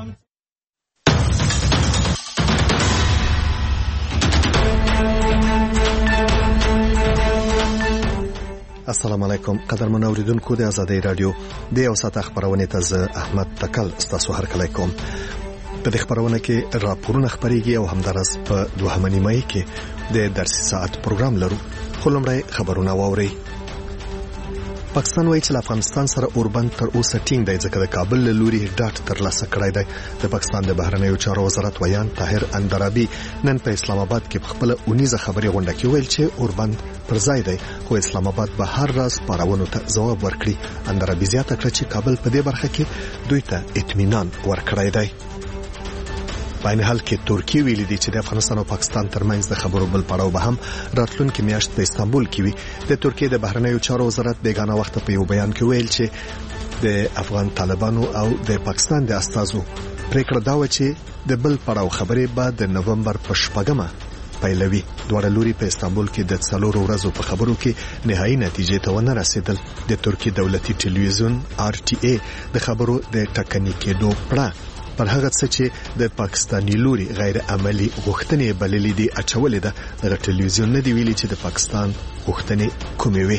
السلام علیکم قدرمن اوریدونکو د آزادۍ رادیو د یو ساعت خبرونه ته زه احمد تکل ستاسو هرکلی کوم. په دې خبرونه کې راپورونه خبريږي او همدارس په 2 مای کې د درسي ساعت پروګرام لرو. خو لومړی خبرونه واورئ. پاکستان وایي چې افغانستان سره اوربند تر اوسه ټینګ دی ځکه د کابل له لوري ډاټ ترلاسه کړی دی. د پاکستان د بهرنیو چارو وزارت ویان طاهر اندرابي نن په اسلام آباد کې په خپل اونیزه خبري غونډه کې ویل چې اوربند پر ځای دی خو اسلام آباد به هر راز پارونو ته ځواب ورکړي. اندرابي زیاته کړه چې کابل په دې برخه کې دوی ته اطمینان ورکړی دی. په عین حال کې ترکیه ویلي دی چې د افغانستان او پاکستان ترمنځ د خبرو بل پړاو به هم راتلونکي میاشت په استانبول کې وي. د ترکیه د بهرنیو چارو وزارت بیگانه وخت په یو بیان کې ویل چې د افغان طالبانو او د پاکستان د استازو پریکړه دا و چې د بل پړاو خبرې به د نومبر په 8مه پیلوي. دوه لوري په استانبول کې د 4 ورځو په خبرو کې نهایي نتیجې ته ونه رسیدل. د ترکیه دولتي ټلویزیون RTA د خبرو د ټکني کېدو پړه پر هغه څه چې د پاکستاني لوري غیر عملی غوښتنې بللې دي اچولې ده. د ټلویزیون نه دی ویلي چې د پاکستان غوښتنې کومې وي.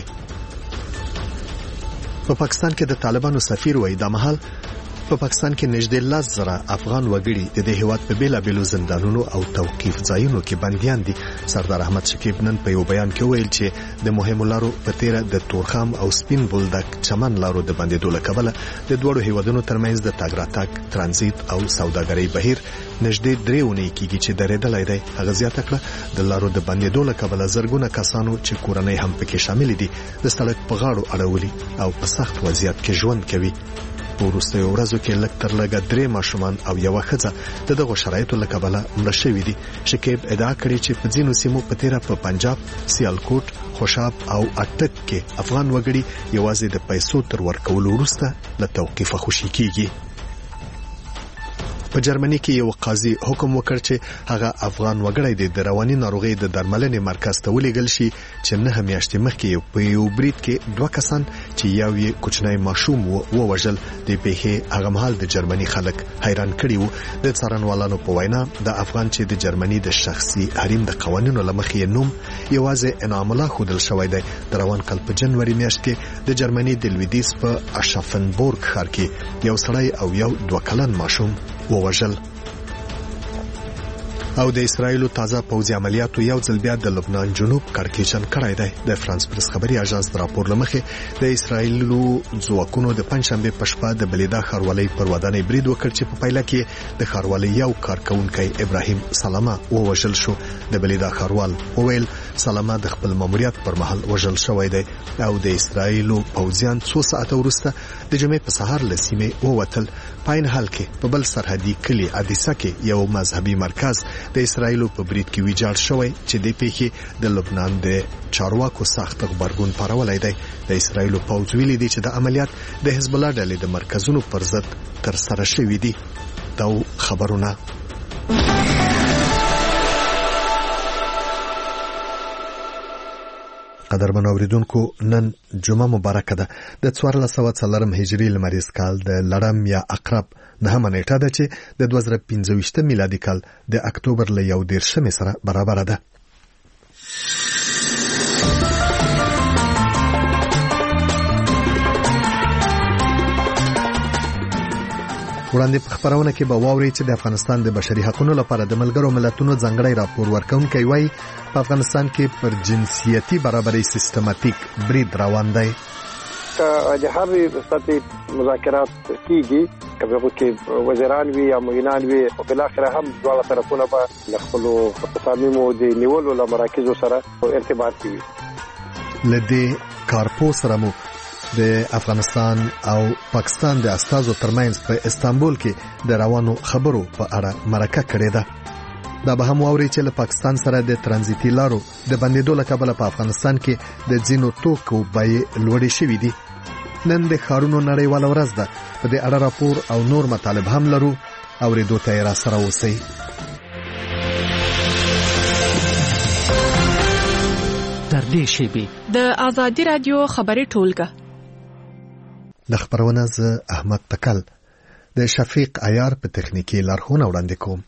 په پاکستان کې د طالبانو سفیر وایي د محل په پاکستان کې نږدې 10,000 افغان وګړي د دې هیواد په بیلابیلو زندانونو او توقيف ځایونو کې بنديان دي. سردار احمد شکیب نن په یو بیان کې ویل چې د مهمو لارو په تیره د تورخم او سپین بولدک چمن لارو د بندیدو لکبله د دوړو هیوادونو ترمنځ د تګ راتګ ترانزیت او سوداګرۍ بهیر نږدې 3 اونۍ کېږي چې درېدلای دی. هغه زیاته کړه د لارو د بندیدو لکبله زرګونه کسانو چې کورنۍ هم پکې شامل دي د سړک په غاړو اړولي او په سخت وضعیت کې ژوند کوي. ورسته ورځو کې لک تر لګه 3 ماشومان او یو ښځه د دغه شرایطو لکبله مړ شوي دي. شکیب ادعا کړې چې په ځینو سیمو په تیره په پنجاب، سیالکوټ، خوشاب او اټک کې افغان وګړي یوازې د پیسو تر ورکولو وروسته له توقیفه خوشي کیږي. په جرمني کې یو قاضي حکم وکړ چې هغه افغان وګړی د رواني ناروغي د درملنې مرکز ته ولېږل شي چې نه میاشتې مخکې په یو برید کې 2 کسان چې یو یې کوچنی ماشوم ووژل. د پیښې هغه مهال د جرمني خلک حیران کړي وو. د څارنوالانو په وینا د افغان چې د جرمني د شخصي حریم د قوانینو لمخې نوم یوازې انعام الله خودل شوی دی. د روان کال په جنوري میاشت کې د جرمني د لویدیس په اشافنبورګ ښار کې یو سړی او یو 2 کلن ماشوم ووژل. او د اسرایلو تازه پوځي عملیاتو یو ځل بیا د لبنان جنوب کړکېچن کړای دی. د فرانس پریس خبري اژانس راپور لمخې د اسرایلو ځواکونو د پنځشنبه په شپه د بلیدا ښاروالۍ پر ودانۍ برید وکړ چې په پایله کې د ښاروالۍ یو کارکونکي ابراهیم سلامه ووژل شو. د بلیدا ښاروال وویل سلامه د خپل ماموریت پر مهال وژل شوی دی او د اسرایلو پوځیان 2 ساعته وروسته د جمعې په سهار له سیمې ووتل. په عین حال کې په بل سرحدي کلی عدیسه کې یو مذهبي مرکز د اسرایلو په برید کې ویجاړ شوی چې د پیښې د لبنان د چارواکو سخت خبرګون پارولای دی. د اسرایلو پوځ ویلي دی چې د عملیات د حزب الله ډلې د مرکزونو پر ضد تر سره شوې دي. دا خبرونه قدرمن اوریدونکو نن جمعه مبارکه ده. د 1404 هجری لمریز کال د لړم یا عقرب 9مه نیټه ده چې د 2015 میلادي کال د اکتوبر له 11 سره برابر ده. وړاندې په خبرونه کې به واوري چې د افغانستان د بشري حقوقو لپاره د ملګرو ملتونو ځانګړی راپور ورکونکي وایي په افغانستان کې پر جنسيتي برابرۍ سیستماتیک برید روان دی. د هغې سطحي مذاکرات کیږي کله چې وزیران وي یا معینان وي او بل اخر هم دواړه طرفونه به خپل تصامیمو د نیولو له مراکزو سره ارتباط کوي. لدې کارپو سره مو د افغانستان او پاکستان د استازو ترمنځ په استانبول کې د روانو خبرو په اړه مرکه کړې ده. دا به هم واوري چې له پاکستان سره د ترانزیتي لارو د بندیدو لکبله په افغانستان کې د ځینو توکو بیې لوړې شوې دي. نن د ښارونو نړیواله ورځ ده. په دې اړه راپور او نور مطالب هم لرو. اورېدو ته را سره اوسئ. تر دې شیبې د آزادي رادیو خبري ټولګه د خبرونه ز احمد تکل. د شفیق عیار په تخنیکی لارښوونه وړاندې کوم.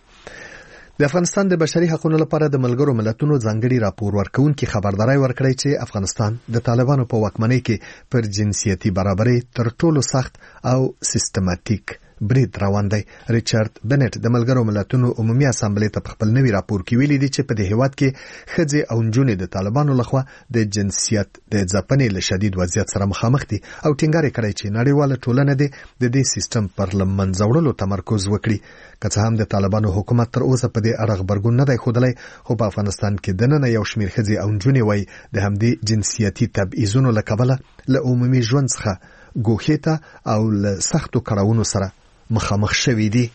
د افغانستان د بشري حقوقو لپاره د ملګرو ملتونو ځانګړي راپور ورکونکي خبرداري ورکړی چې افغانستان د طالبانو په واکمنۍ کې پر جنسيتي برابرۍ تر ټولو سخت او سیستماتیک برید روان دی. ریچارډ بنټ د ملګرو ملتونو عمومي اسامبلې ته خپل نوي راپور کې ویلي دي چې په دې هیواد کې ښځې او نجونې د طالبانو لخوا د جنسیت د ځپنې له شدید وضعیت سره مخامخ دي او ټینګار کړی چې نړیواله ټولنه د دې سیستم پر لمنځه وړلو تمرکز وکړي. که څه هم د طالبانو حکومت تر اوسه په دې اړه خبرګون نه دی ښودلی، خو په افغانستان کې دننه یو شمېر ښځې او نجونې وایي د همدې جنسیتي تبعیضونو له کبله له عمومي ژوند څخه ګوښې ته او له سختو کړاوونو سره مخامخ شوي دي.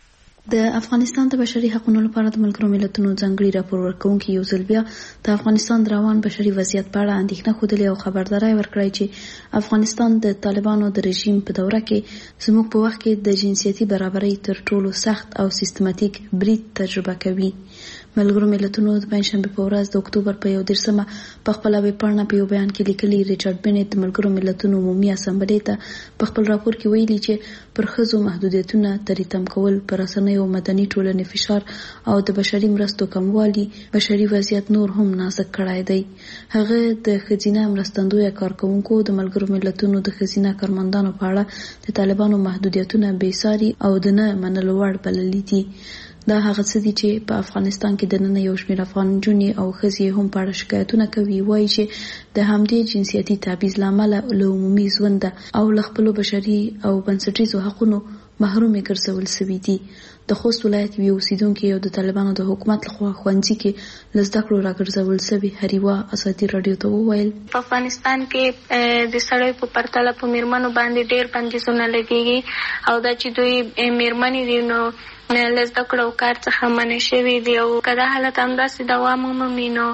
د افغانستان د بشري حقوقو لپاره د ملګرو ملتونو ځانګړي راپور ورکونکي یو ځل بیا د افغانستان د روان بشري وضعیت په اړه اندېښنه ښودلې او خبرداری ورکړی چې افغانستان د طالبانو د رژیم په دوره کې زموږ په وخت کې د جنسیتي برابرۍ تر ټولو سخت او سیستماتیک برید تجربه کوي. ملګرو ملتونو د پنځشنبه په ورځ د اکتوبر په 11 په خپل ویبپاڼه په یو بیان کې لیکلي ریچارډ بنټ د ملګرو ملتونو عمومي اسامبلې ته په خپل راپور کې ویلي چې پر ښځو محدودیتونه تریتم کول، پر رسنیو مدني ټولنې فشار او د بشري مرستو کموالی بشري وضعیت نور هم نازک کړای دی. هغه د ښځینه مرستندویه کارکونکو د ملګرو ملتونو د ښځینه کارمندانو په اړه د طالبانو محدودیتونه بېساري او د نه منلو وړ بللي دي. دا هغه څه دي چې په افغانستان کې د نن یو شمېر افغان نجونې او ښځې هم په اړه شکایتونه کوي. وایي چې د همدې جنسیتي تبعیض له امله له عمومي ژوند او له خپلو بشري او بنسټیزو حقونو محرومې ګرځول شوي دي. د خوست ولایت یو اوسیدونکي او د طالبانو د حکومت لخوا ښوونځي کې له زده کړو راګرځول شوي هریوا ازادي راډیو ته وویل په افغانستان کې د سړیو په پرتله په میرمنو باندې ډېر بندیزونه لګېږي او دا چې دوی میرمنې دي نو له زده کړو او کار څخه منع شوي دي او که دا حالت همداسې دوام ومومي نو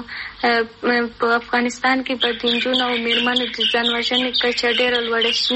په افغانستان کې به د نجونو او میرمنو د ځان وژنې کچه ډېره لوړه شي،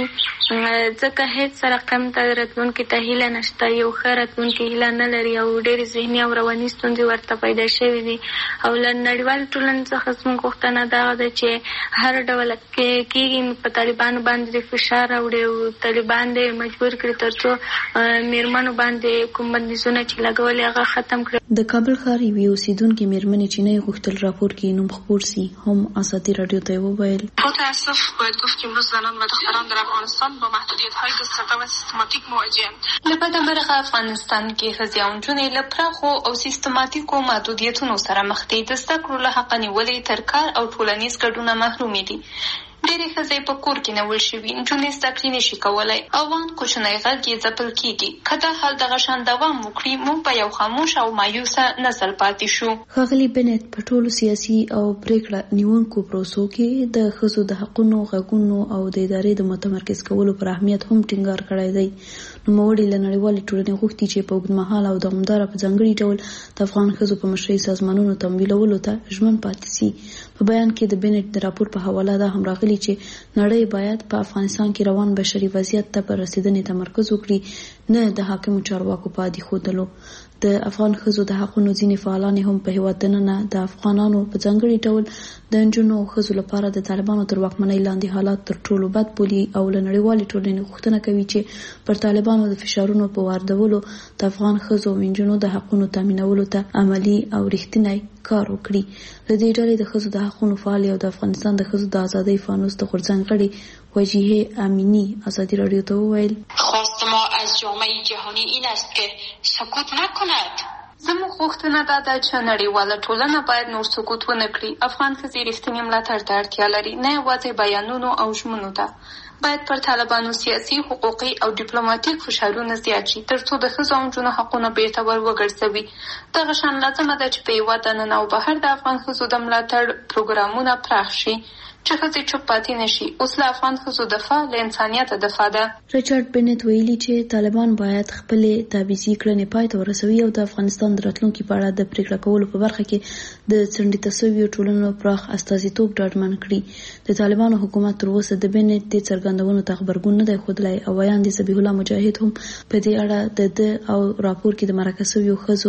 ځکه هېڅ رقم ته راتلونکي ته هیله نشته، یو ښه راتلونکي هیله نه لري او ډېرې ذهني او رواني ستونزې ورته پیدا شوي دي. او له نړیوالې ټولنې څخه زموږ غوښتنه دغه ده چې هر ډول کېږي په طالبانو باندې د فشار راوړي او طالبان دې مجبور کړي تر څو میرمنو باندې کوم بندیزونه چې لګولي هغه ختم کړي. د کابل ښار یوې اوسیدونکې میرمنې چې نه یې غوښتل راپور کې نوم خپور سي هم ازادي راډیو ته وویل با تأسف باید گفت که امروز زنان و دختران در افغانستان با محدودیت‌های گسترده و سیستماتیک مواجه‌اند. له بده مرغه افغانستان کې ښځې او نجونې له پراخو او سیستماتیکو محدودیتونو سره مخ دي. د زده کړو له حقه نیولې تر کار او ټولنیز ګډونه محرومې دي. ډېرې ښځې په کور کې نیول شوي، نجونې زده کړې نشي کولی او ان کوچنی غږ یې ځپل کېږي. که دا حال دغه شان دوام وکړي موږ به یو خاموش او مایوسه نسل پاتې شو. ښاغلي بنټ په ټولو سیاسي او پرېکړه نیونکو پروسو کې د ښځو د حقونو، غږونو او د ادارې د متمرکز کولو پر اهمیت هم ټینګار کړی دی. نوموړي له نړیوالې ټولنې غوښتي چې په اوږدمهاله او دوامداره په ځانګړي ډول د افغان ښځو په مشرۍ سازمانونو تمویلولو ته ژمن پاتې سي. په بیان کې د بنټ د راپور په حواله دا هم راغلي چې نړۍ باید په افغانستان کې روان بشري وضعیت ته پر رسیدنې تمرکز وکړي، نه د حاکمو چارواکو په عادي ښودلو. د افغان ښځو د حقونو ځینې فعالان هم په هېواد دننه د افغانانو په ځانګړي ډول د نجونو او ښځو لپاره د طالبانو تر واکمنۍ لاندې حالات تر ټولو بد بولي او له نړیوالې ټولنې غوښتنه کوي چې پر طالبانو د فشارونو په واردولو د افغان ښځو او نجونو د حقونو تامینولو ته عملي او رښتینی کار وکړي. له دې ډلې د ښځو د حقونو فعالې او د افغانستان د ښځو د ازادۍ فانوس د غورځنګ غړي وجیه امینی ازادي راډیو ته وویل خواست ما از جامعه جهانی این است که سکوت نکند. زموږ غوښتنه دا ده چې نړیواله ټولنه باید نور سکوت ونه کړي. افغان ښځې رښتینې ملاتړ ته اړتیا لري، نه یوازې بیانونو او ژمنو ته. باید پر طالبانو سیاسي، حقوقي او ډیپلوماټیک فشارونه زیات شي ترڅو د ښځو او نجونو حقونه بیرته ور وګرځوي. دغه شان لازمه ده چې په هېواد دننه او بهر د افغان ښځو د ملاتړ پروګرامونه پراخ شي چې ښځې چوپ پاتې نشي. اوس له افغان ښځو دفاع له انسانیته دفاع ده. ریچارډ بنټ ویلي چې طالبان باید خپلې تبعیضي کړنې پای ته ورسوي او د افغانستان د راتلونکي په اړه د پرېکړه کولو په برخه کې د څنډې شویو ټولنو پراخ استازیتوب ډاډمن کړي. د طالبانو حکومت تر اوسه د بنټ د څرګندونو ته خبرګون نه دی ښودلی او ویاند ذبیح الله مجاهد هم په دې اړه د او راپور کې د مرکه شویو ښځو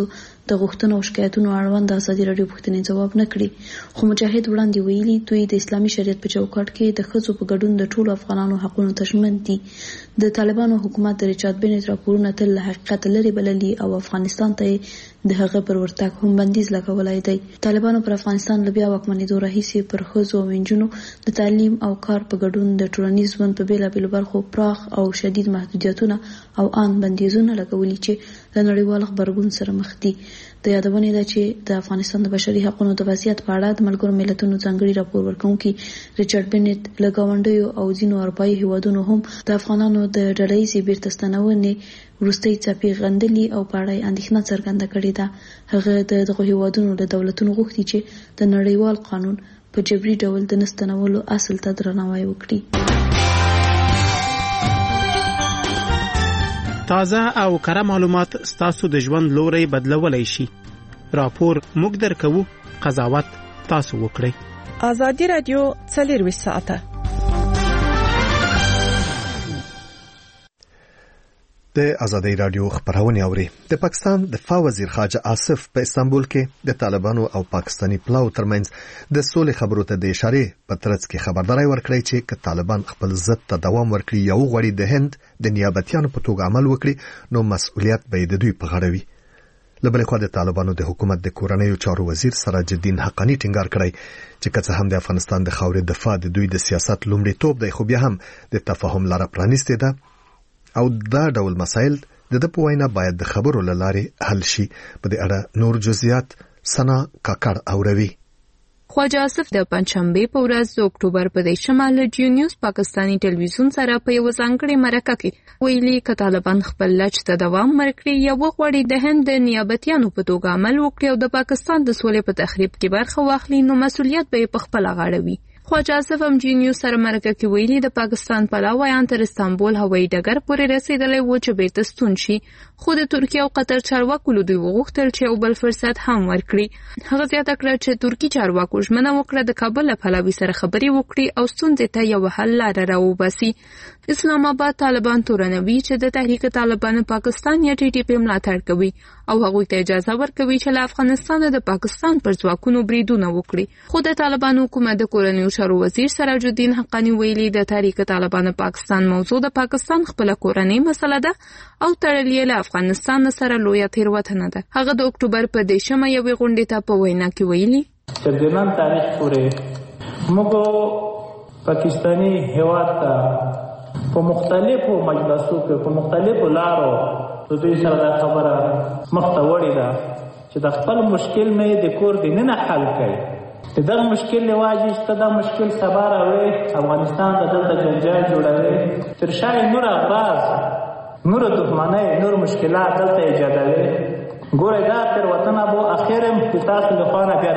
د غوښتنو او شکایتونو اړوند د ازادي راډیو پوښتنې جواب نه کړي، خو مجاهد وړاندې ویلي دوی د اسلامي شریعت په چوکاټ کې د ښځو په ګډون د ټولو افغانانو حقونو ته ژمن دي. د طالبانو حکومت د ریچارډ بینټ راپورونه تل له حقیقت لرې بللي او افغانستان ته د هغه پر ورتګ هم بندیز لګولی دی. طالبانو پر افغانستان له بیا واکمنېدو راهیسې پر ښځو او نجونو د تعلیم او کار په ګډون د ټولنیز ژوند په بېلابېلو برخو پراخ او شدید محدودیتونه او ان بندیزونه لګولي چې له نړیوال غبرګون سره مخ دي. د یادونې ده چې د افغانستان د بشري حقوقو د وضعیت په اړه د ملګرو ملتونو ځانګړي راپور ورکوونکي ریچارډ بینټ له ګاونډیو او ځینو اروپایي هیوادونو هم د افغانانو د ډلهییزې بیرته ستنونې وروستۍ څپې غندلي او په اړه یې اندېښنه څرګنده کړې ده. هغه د دغو هیوادونو له دولتونو غوښتي چې د نړیوال قانون په جبري ډول د نه ستنولو اصل ته درناوی وکړي. تازه او کره معلومات ستاسو د ژوند لوري بدلولای شي. راپور موږ درکوو، قضاوت تاسو وکړئ. ازادي رادیو 24 ساعته د ازادي رادیو خبرونه اوري. د پاکستان دفاع وزیر خواجه آصف په استانبول کې د طالبانو او پاکستاني پلاو ترمنځ د سولې خبرو ته د اشاره په ترڅ کې خبرداري ورکړی چې ک طالبان خپل ضد ته دوام ورکړي یو غوړي د هند د نیابتیانو په توګه عمل وکړي نو مسؤلیت به د دوی په غاړه وي. لبل خو د طالبانو د حکومت د کورنیو چارو وزیر سراج الدین حقانی ټینګار کړی چې که هم د افغانستان د خاورې دفاع د دوی د سیاست لومړی توپ دی، خو بیا هم د تفاهم لاره پرانیستې ده او دا ډول مسایل د په وینا باید د خبرو لارې حل شي. په دې اړه نور جزئیات سنا کاکړ اوروي. خواجه آصف د پنځشنبه په ورځ د اکتوبر په 10 له جیو نیوز پاکستاني ټلویزیون سره په یو ځانګړي مرکه کې ویلي ک طالبان خپل لچ ته دوام ورکړي یو غوړي د هند د نیابتیانو په توګه عمل وکړي او د پاکستان د سولې په تخریب کې برخه واخلي نو مسؤلیت به په خپل غاړه وي. خواجه آصف هم جیو نیوز سره مرکه کې ویلي د پاکستان پلاویان تر استانبول هوایي ډګر پورې رسیدلی و چې بیرته ستون شي، خو د ترکیه او قطر چارواکو له دوی وغوښتل چې یو بل فرصت هم ورکړي. هغه زیاته کړه چې ترکی چارواکو ژمنه وکړه د کابل له پلاوي سره خبرې وکړي او ستونزې ته یو حل لاره راوباسي. اسلام آباد طالبان تورنوي چې د تحریک طالبان پاکستان یا ټي ټي پی ملاتړ کوي او هغوی ته اجازه ورکوي چې له افغانستان د پاکستان پر ځواکونو بریدونه وکړي. خو د طالبان حکومت د کورنیو چارو وزیر سراج الدین حقانی ویلي د تحریک طالبان پاکستان موضوع د پاکستان خپل کورنۍ مسله ده او تړلې له افغانستان سره لویه تېروتنه ده. هغه د اکتوبر په 10 یوې غونډې ته په وینا کې ویلي چې د نن تاریخ پورې موږ پاکستاني هیواد ته په مختلفو مجلسو کې په مختلفو لارو د دوی سره دا خبره مخته وړې ده چې د خپل مشکل مې د کور د ننه حل کړي. دغه مشکل لواجی چې دا مشکل سبا راوړي افغانستان د دلته جنجال جوړوي، تر شای نور اغراض نور دښمنۍ نور مشکلات دلته ایجادوي. ګوره دا تر وطن ابو اخرم چې تاسو له خانه بیا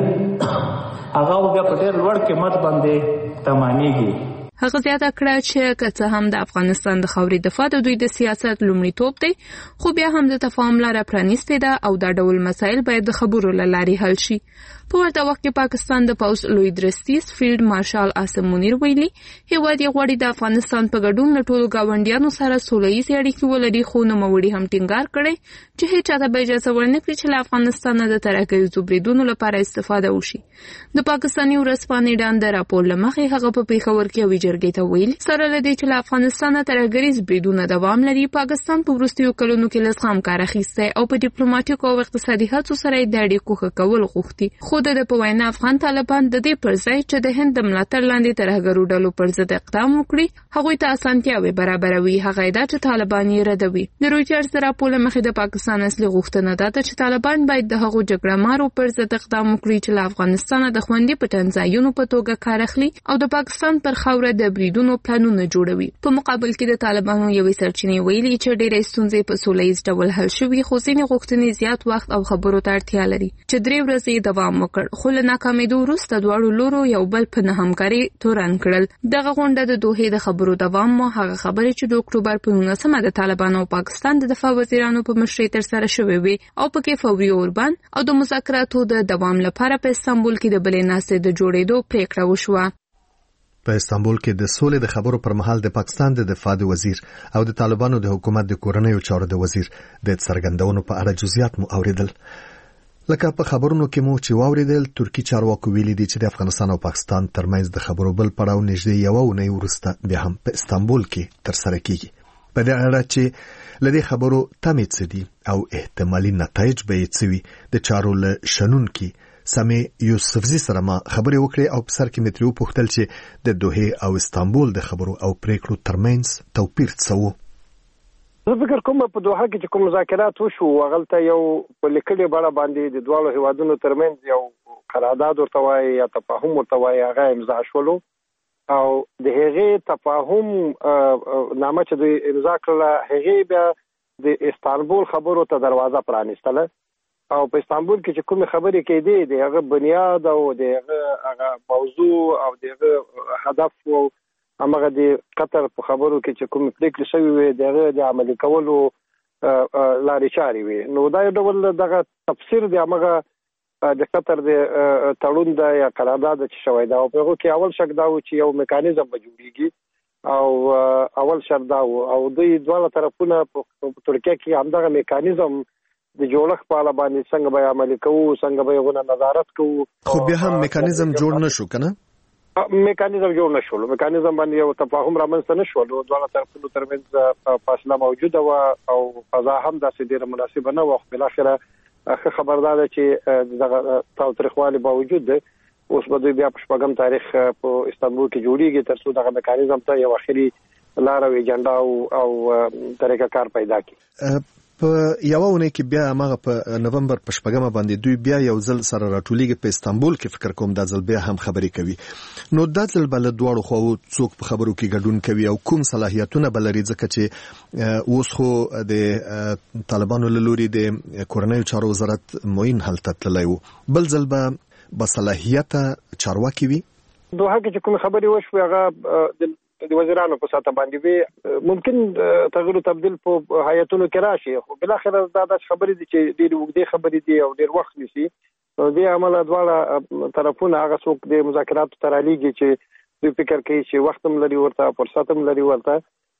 راځي هغه بیا په ډېر لوړ قیمت باندې تمامېږي. هغه زیاته کړه چې که څه هم د افغانستان د خاورې دفاع د دوی د سیاست لومړیتوب دی، خو بیا هم د تفاهم لاره پرانیستې ده او دا ډول مسایل باید د خبرو له لارې حل شي. په ورته وخت کې پاکستان د پوځ لوی درستیز فیلډ مارشال عاصم منیر ویلي هیواد یې غواړي د افغانستان په ګډون له ټولو ګاونډیانو سره سوله ییزې اړیکې ولري، خو نوموړي هم ټینګار کړی چې هیڅ چاته به اجازه ورنکړي چې له افغانستان د ترهګریزو بریدونو لپاره استفاده وشي. د پاکستاني ورځپاڼې ډان د راپور له مخې هغه په پېښور کې یوې جرګې ته ویلي سره له دې چې له افغانستان ترهګریز بریدونه دوام لري، پاکستان په وروستیو کلونو کې له زغم کار اخیستی او په ډیپلوماټیکو او اقتصادي هڅو سره یې د اړیکو ښه کول غوښتي. خو د په وینا افغان طالبان د دې پر ځای چې د هند د ملاتړ لاندې ترهګرو ډلو پر ضد اقدام وکړي هغوی ته اسانتیاوې برابروي، هغه دا چې طالبان یې ردوي. د رویټرز د راپور له مخې د پاکستان اصلي غوښتنه دا ده چې طالبان باید د هغو جګړه مارو پر ضد اقدام وکړي چې له افغانستانه د خوندي پټنځایونو په توګه کار اخلي او د پاکستان پر خاوره د بریدونو پلانونه جوړوي. په مقابل کې د طالبانو یوې سرچینې ویلي چې ډېرې ستونزې په سوله ییز ډول حل شوي، خو ځینې غوښتنې زیات وخت او خبرو ته اړتیا لري چې 3 ورځې دوام وکړ، خو له ناکامېدو وروسته دواړو لورو یو بل په نه همکاري تورن کړل. دغه غونډه د دوحې د خبرو دوام مو هغه خبرې چې د اکتوبر په 19 د طالبانو او پاکستان د دفاع وزیرانو په مشرۍ ترسره شوې وي او پکې فوري اوربان او د مذاکراتو د دوام لپاره په استانبول کې د بلې ناستې د جوړېدو پریکړه وشوه. په استانبول کې د سولې د خبرو پر مهال د پاکستان د دفاع وزیر او د طالبانو د حکومت د کورنیو چارو د وزیر د څرګندونو په اړه جزئیات مو اوریدل. لکه په خبرونو کې مو چې واوریدل، ترکی چارواکو ویلي دي چې د افغانستان او پاکستان ترمنځ د خبرو بل پړاو نږدې یوه اونۍ وروسته بیا هم په استانبول کې ترسره کیږي. په دې اړه چې لدې خبرو تمې څه دي او احتمالي نتایج به یې څه وي، د چارو له شنونکي سامي یوسفزي سره ما خبرې وکړې او په سر کې مې ترې وپوښتل چې د دوحې او استانبول د خبرو او پریکړو ترمنځ توپیر څه و. زه فکر کوم په دوحه کې چې کوم مذاکرات وشو هغلته یو په لیکلي بڼه باندې د دواړو هیوادونو ترمنځ یو قرارداد ورته وایي یا تفاهم ورته وایي، هغه امضا شولو او د هغې تفاهم نامه چې دوی امضا کړله هغې بیا د استانبول خبرو ته دروازه پرانیستله او په استانبول کې چې کومې خبرې کېدې د هغه بنیاد او د هغه موضوع او د هغه هدف او همغه د قطر په خبرو کې چې کومې پریکړې شوې وې د هغه د عملي کولو لارې چارې وې. نو دا یو ډول دغه تفسیر د همغه د قطر د تړون د یا قرارداد چې شوی دا او په هغه کې اول شک دا و چې یو میکانیزم به جوړیږي او اول شرط دا و او دوی دواړه طرفونه په ترکیه کې همدغه میکانیزم د جوړښت په اړه باندې څنګه به عملي کوو، څنګه به یې نظارت کوو. خو بیا هم میکانیزم جوړ نشو کنه، میکانیزم جوړ نشول، میکانیزم باندې یو تفاهم رامنځته نشول، دواړه طرفونو ترمنځ فاصله موجوده و او فضا هم داسې ډیره مناسبه نه و. بل اخره خبردار چې دغه تاوتریخوالي باوجود اوس به دوی بیا په شپږم تاریخ په استانبول کې جوړیږي ترڅو دغه میکانیزم ته یو اخري لار او ایجنډا او طریقه کار پیدا کړي. په یو ونه کې بیا هغه په نومبر په شپږمه باندې دوی بیا یو ځل سره راټولېږي په استانبول کې. فکر کوم دا ځل بیا هم خبرې کوي. نو دا ځل بل دواړو خو څوک په خبرو کې ګډون کوي او کوم صلاحیتونه بلري، ځکه چې اوس خو د طالبانو له لوري د کورنیو چارو وزارت معین هلته تللی و، بل ځل به صلاحیت چارواکي وي. دوحه کې چې کوم خبرې وشوي هغه د وزیرانو په ساته باندې وي، ممکن تغیر او تبديل په هیئتونو کې راشي، خو بل اخر دا د خبرې دي چې ډېر وګړي خبرې دي او ډېر وخت نیسي. نو دې عمل دواړه طرفونه هغه څوک د مذاکراتو ترالیږي چې دوی فکر کوي چې وخت هم لري ورته فرصت هم لري ورته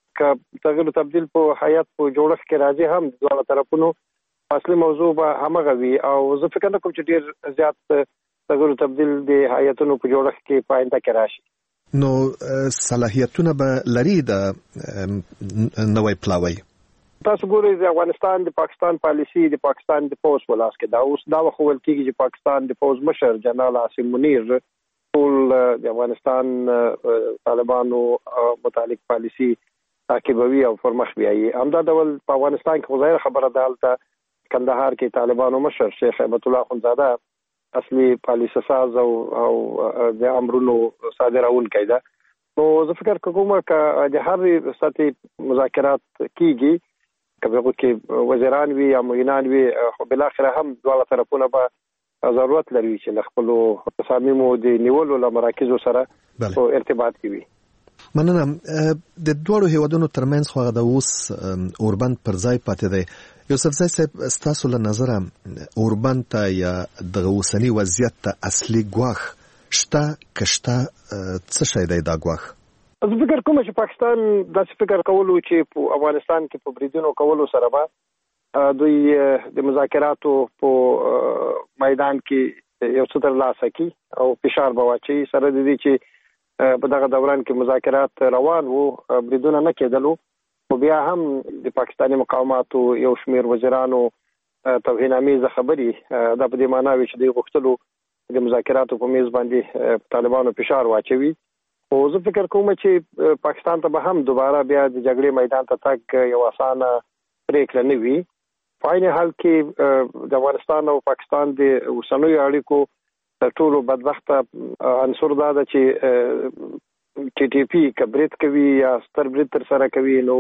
ک تغیر او تبديل په هیئت په جوړښت کې راځي هم دواړه طرفونو اصلي موضوع به همغه وي او زه فکر نه کوم چې ډېر زیات تغیر او تبديل د هیئتونو په جوړښت کې پاینده کې راشي. نو صلاحیتونه به لري د نوې پلاوی. تاسو ګورئ د افغانستان د پاکستان پالیسی د پاکستان د پوز ولاس کې دا اوس دا وخول کېږي چې پاکستان د پوز مشر جنرال عاصم منیر ټول د افغانستان طالبانو متعلق پالیسی تعقیبوي او فرمخ بیایي. همدا ډول په افغانستان کې ظاهر خبره ده هلته کندهار کې طالبانو مشر شیخ هیبت الله اخندزاده اصلي پالیسي ساز او د امرونو صادرول کیده. نو زه فکر کوم چې د هر سطحي مذاکرات کیږي کبه کې وزیران وی یا معینان وی، خو بل اخر هم دواړه طرفونه به ضرورت لري چې خپل تصامیم د نیولو له مراکزو سره په ارتباط کې وي. مننه. د دوړو هیوادونو ترمنځ خو د اوس اوربند پر ځای پاتې دی. یوسفزی صاحب، ستاسو له نظره اوربند ته یا د اوسنی وضعیت ته اصلي ګواښ شته کشته څه شی دی دا ګواښ؟ زه فکر کوم چې پاکستان داسې فکر کولو چې په افغانستان کې په بریدونو کولو سره به دوی د مذاکراتو په میدان کې یو څه ترلاسه کړي او فشار به واچي سره د دې چې په دغه دوران کې مذاکرات روان وو، بریدونه نه کېدلو، خو بیا هم د پاکستاني مقاماتو یو شمیر وزیرانو توهینامیزه خبرې دا په دې معنی وي چې دوی غوښتلو د مذاکراتو په میز باندې طالبانو فشار واچوي. خو زه فکر کوم چې پاکستان ته به هم دوباره بیا د جګړې میدان ته تګ یو اسانه پریکړه نه وي. په عین حال کې د افغانستان او پاکستان د اوسنیو اړیکو تر ټولو بدبخته عنصر دا ده چې ټي ټي پی کبرت کوي یا ستر برید تر سره کوي، نو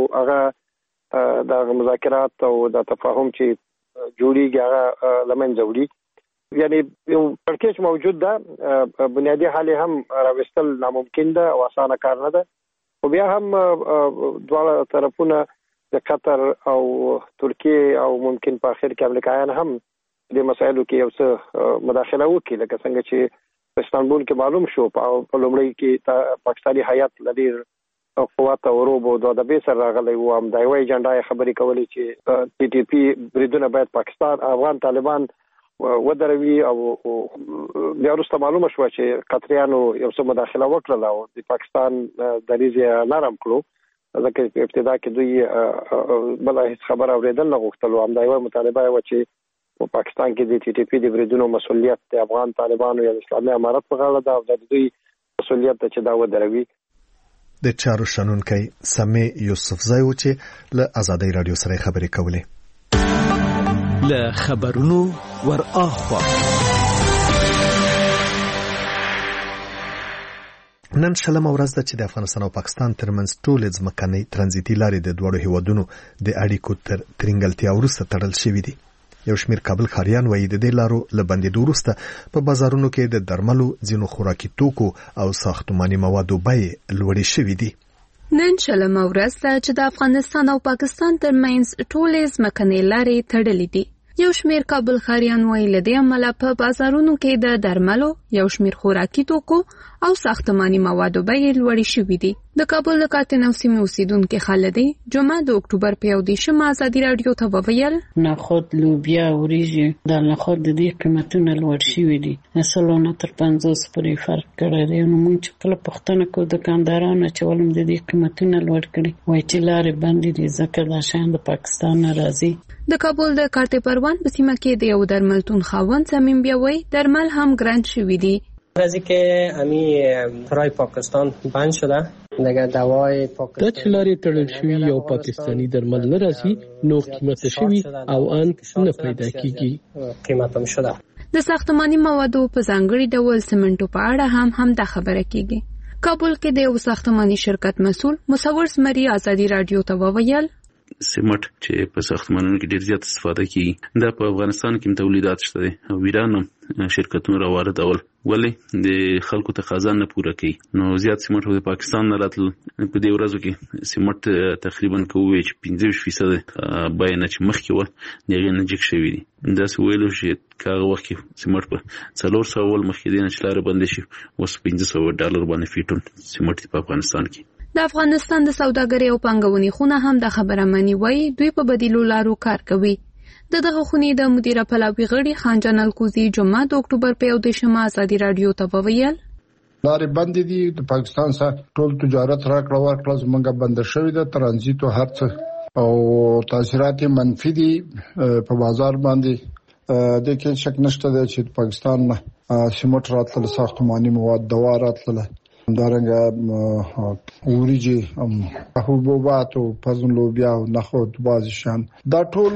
هغه د مذاکرات او د تفاهم چې جوړیږي هغه لمنځه وړي. یعنی یو کړکېچ موجود ده، بنیادی حال هم راوستل ناممکن ده او اسانه کار نه ده. خو بیا هم دواړه طرفونه د قطر او ترکیه او ممکن په اخر کې امریکایان هم د مسایلو کې یو څه مداخله وکړي، لکه څنګه چې په استانبول کې معلوم شو په لومړی کې پاکستاني هیئت لري قوات او روبو د دبې سره راغلی و هم د وای جنډای خبرې کولې چې ټي ټي پی بریدونه باید پاکستان افغان طالبان ودروي او بیا وروسته معلومه شو چې قطریانو یو څه مداخله وکړه او د پاکستان دریځ نرم کړو ځکه په ابتدا کې دوی بل هیڅ خبر اوریدل نه غوښتل او هم دا یو مطالبه و چې په پاکستان کې د ټي ټي پی د بریدونو مسؤلیت د افغان طالبانو یا اسلامي امارت په غاړه ده او د دوی مسؤلیت ته چې دا ودروي. د چارو شنونکي سمي یوسفزای و چې له آزادۍ رادیو سره خبرې کولې. له خبرونو ور اخوا نن شلمه ورځ ده چې د افغانستان او پاکستان ترمنځ ټولې ځمکنۍ ترانزیتي لارې د دوړو هیوادونو د اړیکو تر ترنګلتیا وروسته تړل شوې دي. یو شمېر کابل ښاریان وایي د دې لارو له بندېدو وروسته په بازارونو کې د درملو ځینو خوراکي توکو او ساختماني موادو بیې لوړې شوې دي. نن شلمه ورځ ده چې د افغانستان او پاکستان ترمنځ ټولې ځمکنۍ لارې تړلې دي. یو شمېر کابل ښاریان وایي له دې امله په بازارونو کې د درملو یو شمېر خوراکي توکو او ساختماني موادو بیې لوړې شوې دي. د کابل د کاتن او سیمې اوسیدونکي خالدي جمعه د اکتوبر په 21 ازادي رادیو ته وویل نخود لوبیا وریجې د نخود د دې قیمتونه لوړ شوي دي اصلونه تر 50 پورې فرق کړی دی. نو موږ چې کله پوښتنه کوو دکاندارانو چې ولې د دې قیمتونه لوړ کړي وایي چې لارې بندې دي ځکه دا شیان د پاکستان نه راځي. د کابل د کارته پروان په سیمه کې د یو درملتون خاوند صمیم بیا وایي درمل هم ګران شوي دي. ورځی کې امی فرای پاکستان بند شده دغه دوای پاکستان د چلاري تړل شوی یو پاکستانی درمل نه راځي نو قیمت شوی او ان نه پیدا کیږي قیمت هم شده. د ساختماني موادو په ځانګړي ډول سیمنټو په اړه هم دا خبره کیږي. کابل کې د یو ساختماني شرکت مسؤل مصور سمري آزادي رادیو ته وویل سیمټ چې په ساختمانونو کې ډیر زیات استفاده کیږي دا په افغانستان کې تولیدات شته او ایران شرکتونه راوړل ولې د خلکو تقاضا نه پوره کوي نو زیات سیمټ د پاکستان نه راتل په دې ورځو کې سیمټ تقریبا کوي چې 15% بیان چې مخکې و دغه نه جګ شوی دي. دا سویلو چې کاغه وخت کې سیمټ په 400 ول مخکې دینه چلاره بندې شي اوس $1500 باندې فیټون سیمټ په افغانستان کې. د افغانستان د سوداګرۍ او پانګونې خونه هم د خبره مني وایي دوی په بدیلو لارو کار کوي. دغه خونې د مدیره پلاوي غړي خان جان الکوزي جمعه د اکتوبر په 21 آزادي رادیو ته وویل لارې بندې دي د پاکستان سره ټول تجارت راکړه ورکړه زمونږه بند شوې ده ترانزیت او هرڅه او تاثیرات منفي دي په بازار باندې د کې شک نشته چې پاکستان سیمټ راتله ساختماني مواد دوا راتله همدارنګه وریجې حبوبات او پزن لوبیا او نخود بعض شان دا ټول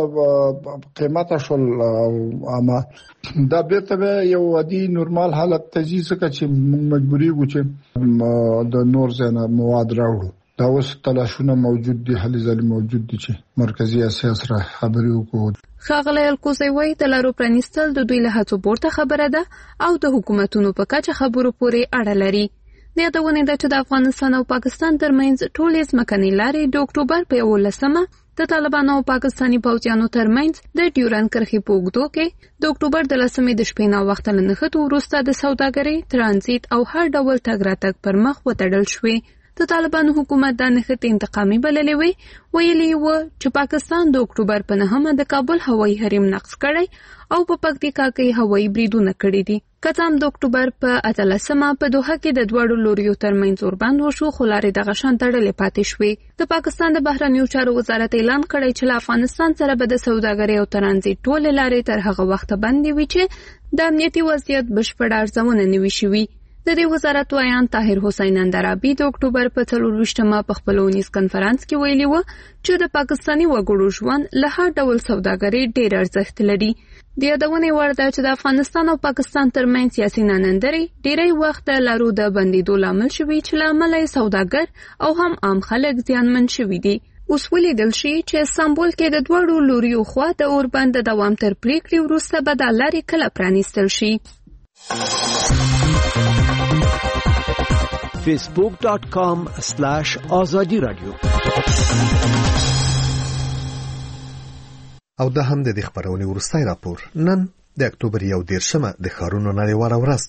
قیمته شول اما دا بیرته یو عادي نورمال حالت ته ځي څنګه چې مجبوري و چې د نور زنه مواد راوړو دا اوس تلاشونه موجود دي هلي ځل موجود دي چې مرکزی اسیا سره خبرې وکړو. ښاغلی الکوزی وایي د لارو پرانیستل د دوی له هڅو پورته خبره ده او د حکومتونو په کچه خبرو پورې اړه لري. د یادونې ده چې د افغانستان او پاکستان ترمنځ ټولې ځمکنۍ لارې د اکتوبر په 11 د طالبانو او پاکستاني پوځیانو ترمنځ د ډیورن کرښې په اوږدو کې د اکتوبر د 10 د شپې ناوخته له نښتو وروسته د سوداګرۍ ترانزیت او هر ډول تګ راتګ پر مخ وتړل شوې. د طالبانو حکومت د نښتې انتقامي بللې ویلي و چې پاکستان د اکتوبر په 9 د کابل هوایي حریم نقض کړی او په پکتیکا کې هوایي بریدونه کړي دي. که څه هم د اکتوبر په 18 په دوحه کې د دواړو لوریو ترمنځ اوربند وشو خو لارې دغه شان تړلې پاتې شوې. د پاکستان د بهرنیو چارو وزارت اعلان کړی چې له افغانستان سره به د سوداګرۍ او ترانزیت ټولې لارې تر هغه وخته بندې وي چې د امنیتي وضعیت بشپړه ارزونه نه وي شوې. د دې وزارت وایان طاهر حسین اندرابي د اکتوبر په 24 په خپل ونیز کنفرانس کې ویلي و چې د پاکستاني وګړو ژوند له هر ډول سوداګرۍ ډېر ارزښت لري. د یادونې وړ ده چې د افغانستان او پاکستان ترمنځ سیاسي ناندرۍ ډېری وخت د لارو د بندېدو لامل شوي چې له امله یې سوداګر او هم عام خلک زیانمن شوي دي. اوس ولیدل شي چې استانبول کې د دوړو لوریو خوا د اوربند د دوام تر پریکړې وروسته به دا لارې کله پرانیستل شي. facebook.com/azadi radio او د هم د خبرونې ورستای راپور نن د اکتوبر 1 د ښارونو نړیواله ورځ ده.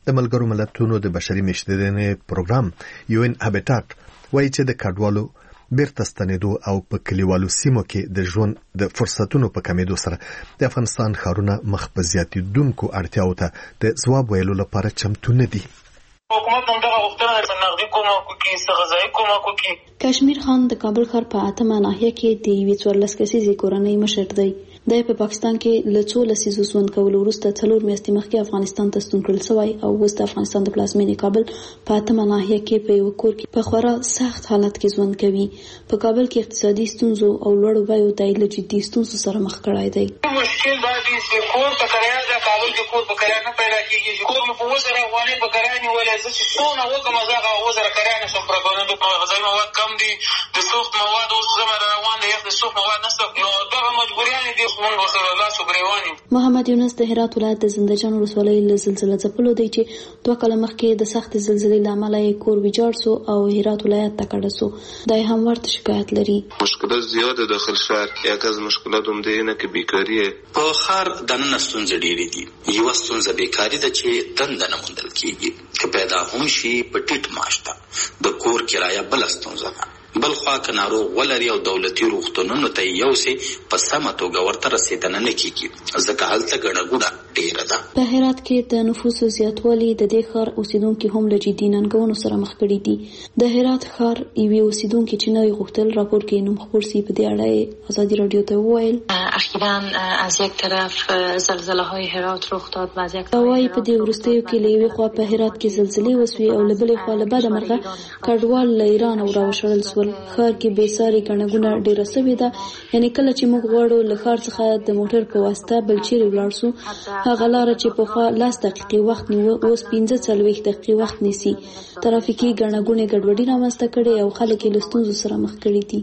د ملګرو ملتونو د بشري میشتېدنې پروګرام UN Habitat وایي چې د کډوالو بیرته ستنېدو او په کلیوالو سیمو کې د ژوند د فرصتونو په کمیدو سره د افغانستان ښارونه مخ په زیاتېدونکو اړتیاوو ته د ځواب ویلو لپاره چمتو نه دي. حکومت هم دغه غوښتنه د نقدي کومک وکړي، څه غذایي کومک وکړي. کشمیر خان د کابل ښار په 8مه ناحیه کې د یوې 14 کسیزې کورنۍ مشر دی. د په پاکستان کې له څو لسیزو ژوند کولو وروسته 4 میاشتې مخکې افغانستان ته ستون کړل شوی او اوس د افغانستان د پلازمېنې کابل په 8مه ناحیه کې په یو کور کې په خورا سخت حالت کې ژوند کوي. په کابل کې اقتصادي ستونزو او لوړو بیو د له جدي ستونزو سره مخ کړای دی. مشکل دا دی چې کور په کرایه د کابل کې کور په کرایه نه پیدا کیږي. کور په 1000 افغانۍ په کرایه نیولای زه چې څونه وکم هغه 1000 کرایه نشم پر باندې. د غذایي مواد کم دي، د سوخت مواد اوس زموږ روان دي، د سوخت مواد نشته. نو دغه مجبوریان دي موږ سره لاس وګریواني. محمد یونس د هرات ولایت د زندهجان ولسوالۍ له زلزلې ځپلو دی چې 2 کاله مخکې د سخت زلزلې له امله یې کور ویجاړ سو او هرات ولایت ته کډه سو. دا هم ورته شکایت لري. مشکلات زیاده داخل شهر کې، یک از مشکلات هم دی نه کې بیکاری په خار دننه ستونزې ډېرې دي. یو ستونزه بیکاری ده چې دنده نه موندل کیږي، که پیدا هم شي په ټیټ معاش ده. د کور کرایه بل ستونزه ده. بل خوا که ناروغ ولري او دولتي روغتونونو ته یوسي په سمه توګه ورته رسېدنه نه کیږي، ځکه هلته ګڼه ګوڼه ډېره ده. په هرات کې د نفوسو زیاتوالی د دې ښار اوسیدونکي هم له جدي ننګونو سره مخ کړي دي. د هرات ښار یوې اوسیدونکي چې نوی غوښتل راپور کې نوم خپور سي په دې اړه ازادي رادیو ته وویل اخیراً از یک طرف زلزله های هرات رخ داد و از یک طرف په دې وروستیو کې له یوې خوا په هرات کې زلزلې وسوي او له بلې خوا له بده مرغه کډوال له ایران او راوشړل سول. ښار کې بې ساري ګڼه ګوڼه ډېره سوې ده. یعنې کله چې موږ غواړو له ښار څخه د موټر په واسطه بل چیرې ولاړ سو، هغه لاره چې پخوا 10 دقیقې وخت نیوه اوس 45 دقیقې وخت نیسي. ترافیکي ګڼه ګوڼې ګډوډي رامنځته کړې او خلک یې له ستونزو سره مخ کړي دي.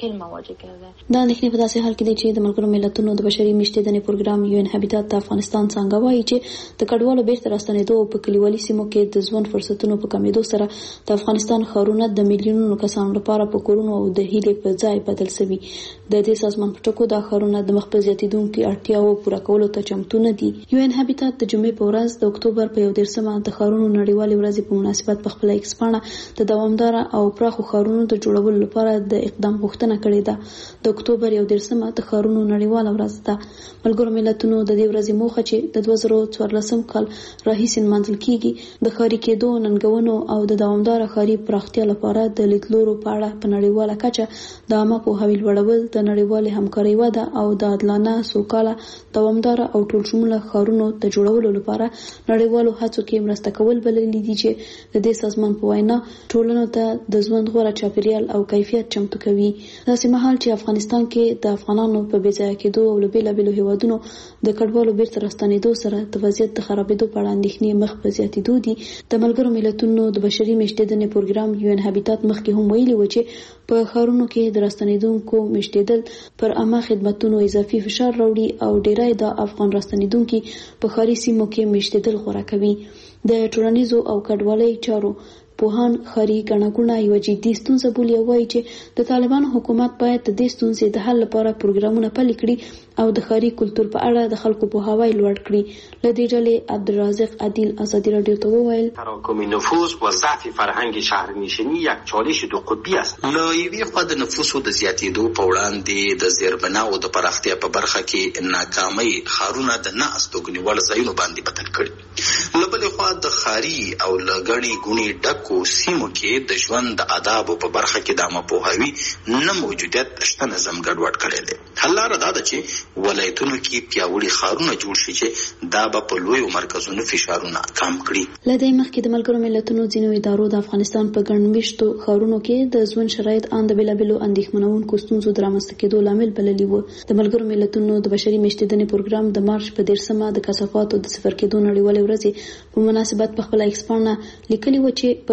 دا اندېښنې په داسې حال کې دي چې د ملګرو ملتونو د بشري میشتېدنې پروګرام UN Habitat د افغانستان څنګه وایي چې د کډوالو بیرته راستنېدو او په کلیوالي سیمو کې د ژوند فرصتونو په کمیدو سره د افغانستان ښارونه د میلیونونو کسانو لپاره په کورونو او د هیلې په ځای بدل شوي. د دې سازمان په ټکو دا ښارونه د مخ په زیاتېدونکو اړتیاوو پوره کولو ته چمتو نه دي. UN Habitat د جمعې په ورځ د اکتوبر په 11مه د ښارونو نړیوالې ورځې په مناسبت په خپله ایکس پاڼه د دوامداره او پراخو ښارونو د جوړولو لپاره د اقدام غوښتنه کړې ده. د اکتوبر 11مه د ښارونو نړیواله ورځ ده. ملګرو ملتونو د دې ورځې موخه چې د 2014 کال راهیسې نمانځل کیږي د ښاري کېدو ننګونو او د دوامداره ښاري پراختیا لپاره د لیدلورو په اړه په نړیواله کچه د عامه پوهاوي لوړول، د نړیوالې همکارۍ وده او د عادلانه سوکاله دوامداره او ټولشموله ښارونو د جوړولو لپاره نړیوالو هڅو کې مرسته کول بللي دي چې د دې سازمان په وینا ټولنو ته د ژوند غوره چاپیریال او کیفیت چمتو کوي. داسې مهال چې افغانستان کې د افغانانو په بې ځایه کېدو او له بېلابېلو هېوادونو د کډوالو بیرته راستنېدو سره د وضعیت د خرابېدو په اړه اندېښنې مخ په زیاتېدو دي. د ملګرو ملتونو د بشري میشتېدنې پروګرام UN Habitat مخکې هم ویلي و چې په ښارونو کې د راستنېدونکو میشتېدل پر عامه خدمتونو اضافي فشار راوړي او ډېری د افغان راستنېدونکي په ښاري سیمو کې میشتېدل غوره کوي. د ټولنیزو او کډوالۍ چارو پوهان ښاري ګڼه ګوڼه یوه جدي ستونزه بولي او وایي چې د طالبانو حکومت باید د دې ستونزې د حل لپاره پروګرامونه پلي کړي او د ښاري کلتور په اړه د خلکو پوهاوی لوړ کړي. له دې ډلې عبدالرازق عادل ازادي رادیو ته وویل تراکم نفوس و ضعف فرهنگ شهرنشینی یک چالش دو قطبی است. له یوې خوا د نفوسو د زیاتېدو په وړاندې د زیربناو د پراختیا په برخه کې ناکامۍ ښارونه د نه استوګنې وړ ځایونو باندې بدل کړي. له بلې خوا د ښاري او له ګڼې ګوڼې ډکو سیمو کې د ژوند د آدابو په برخه کې د عامه پوهاوي نه موجودیت شته نظم ګډوډ کړی دی. حل لاره دا ده چې ولایتونو کې پیاوړي ښارونه جوړ شي چې دا به په لویو مرکزونو فشارونه کم کړي. له دې مخکې د ملګرو ملتونو ځینو ادارو د افغانستان په ګڼ مېشتو ښارونو کې د ژوند شرایط ان د بېلابېلو اندېښمنوونکو ستونزو د رامنځته کېدو لامل بللي وو. د ملګرو ملتونو د بشري میشتېدنې پروګرام د مارچ په 13مه د کثافاتو د صفر کېدو نړیوالې ورځې په مناسبت په خپله ایکس پاڼه لیکلي و چې په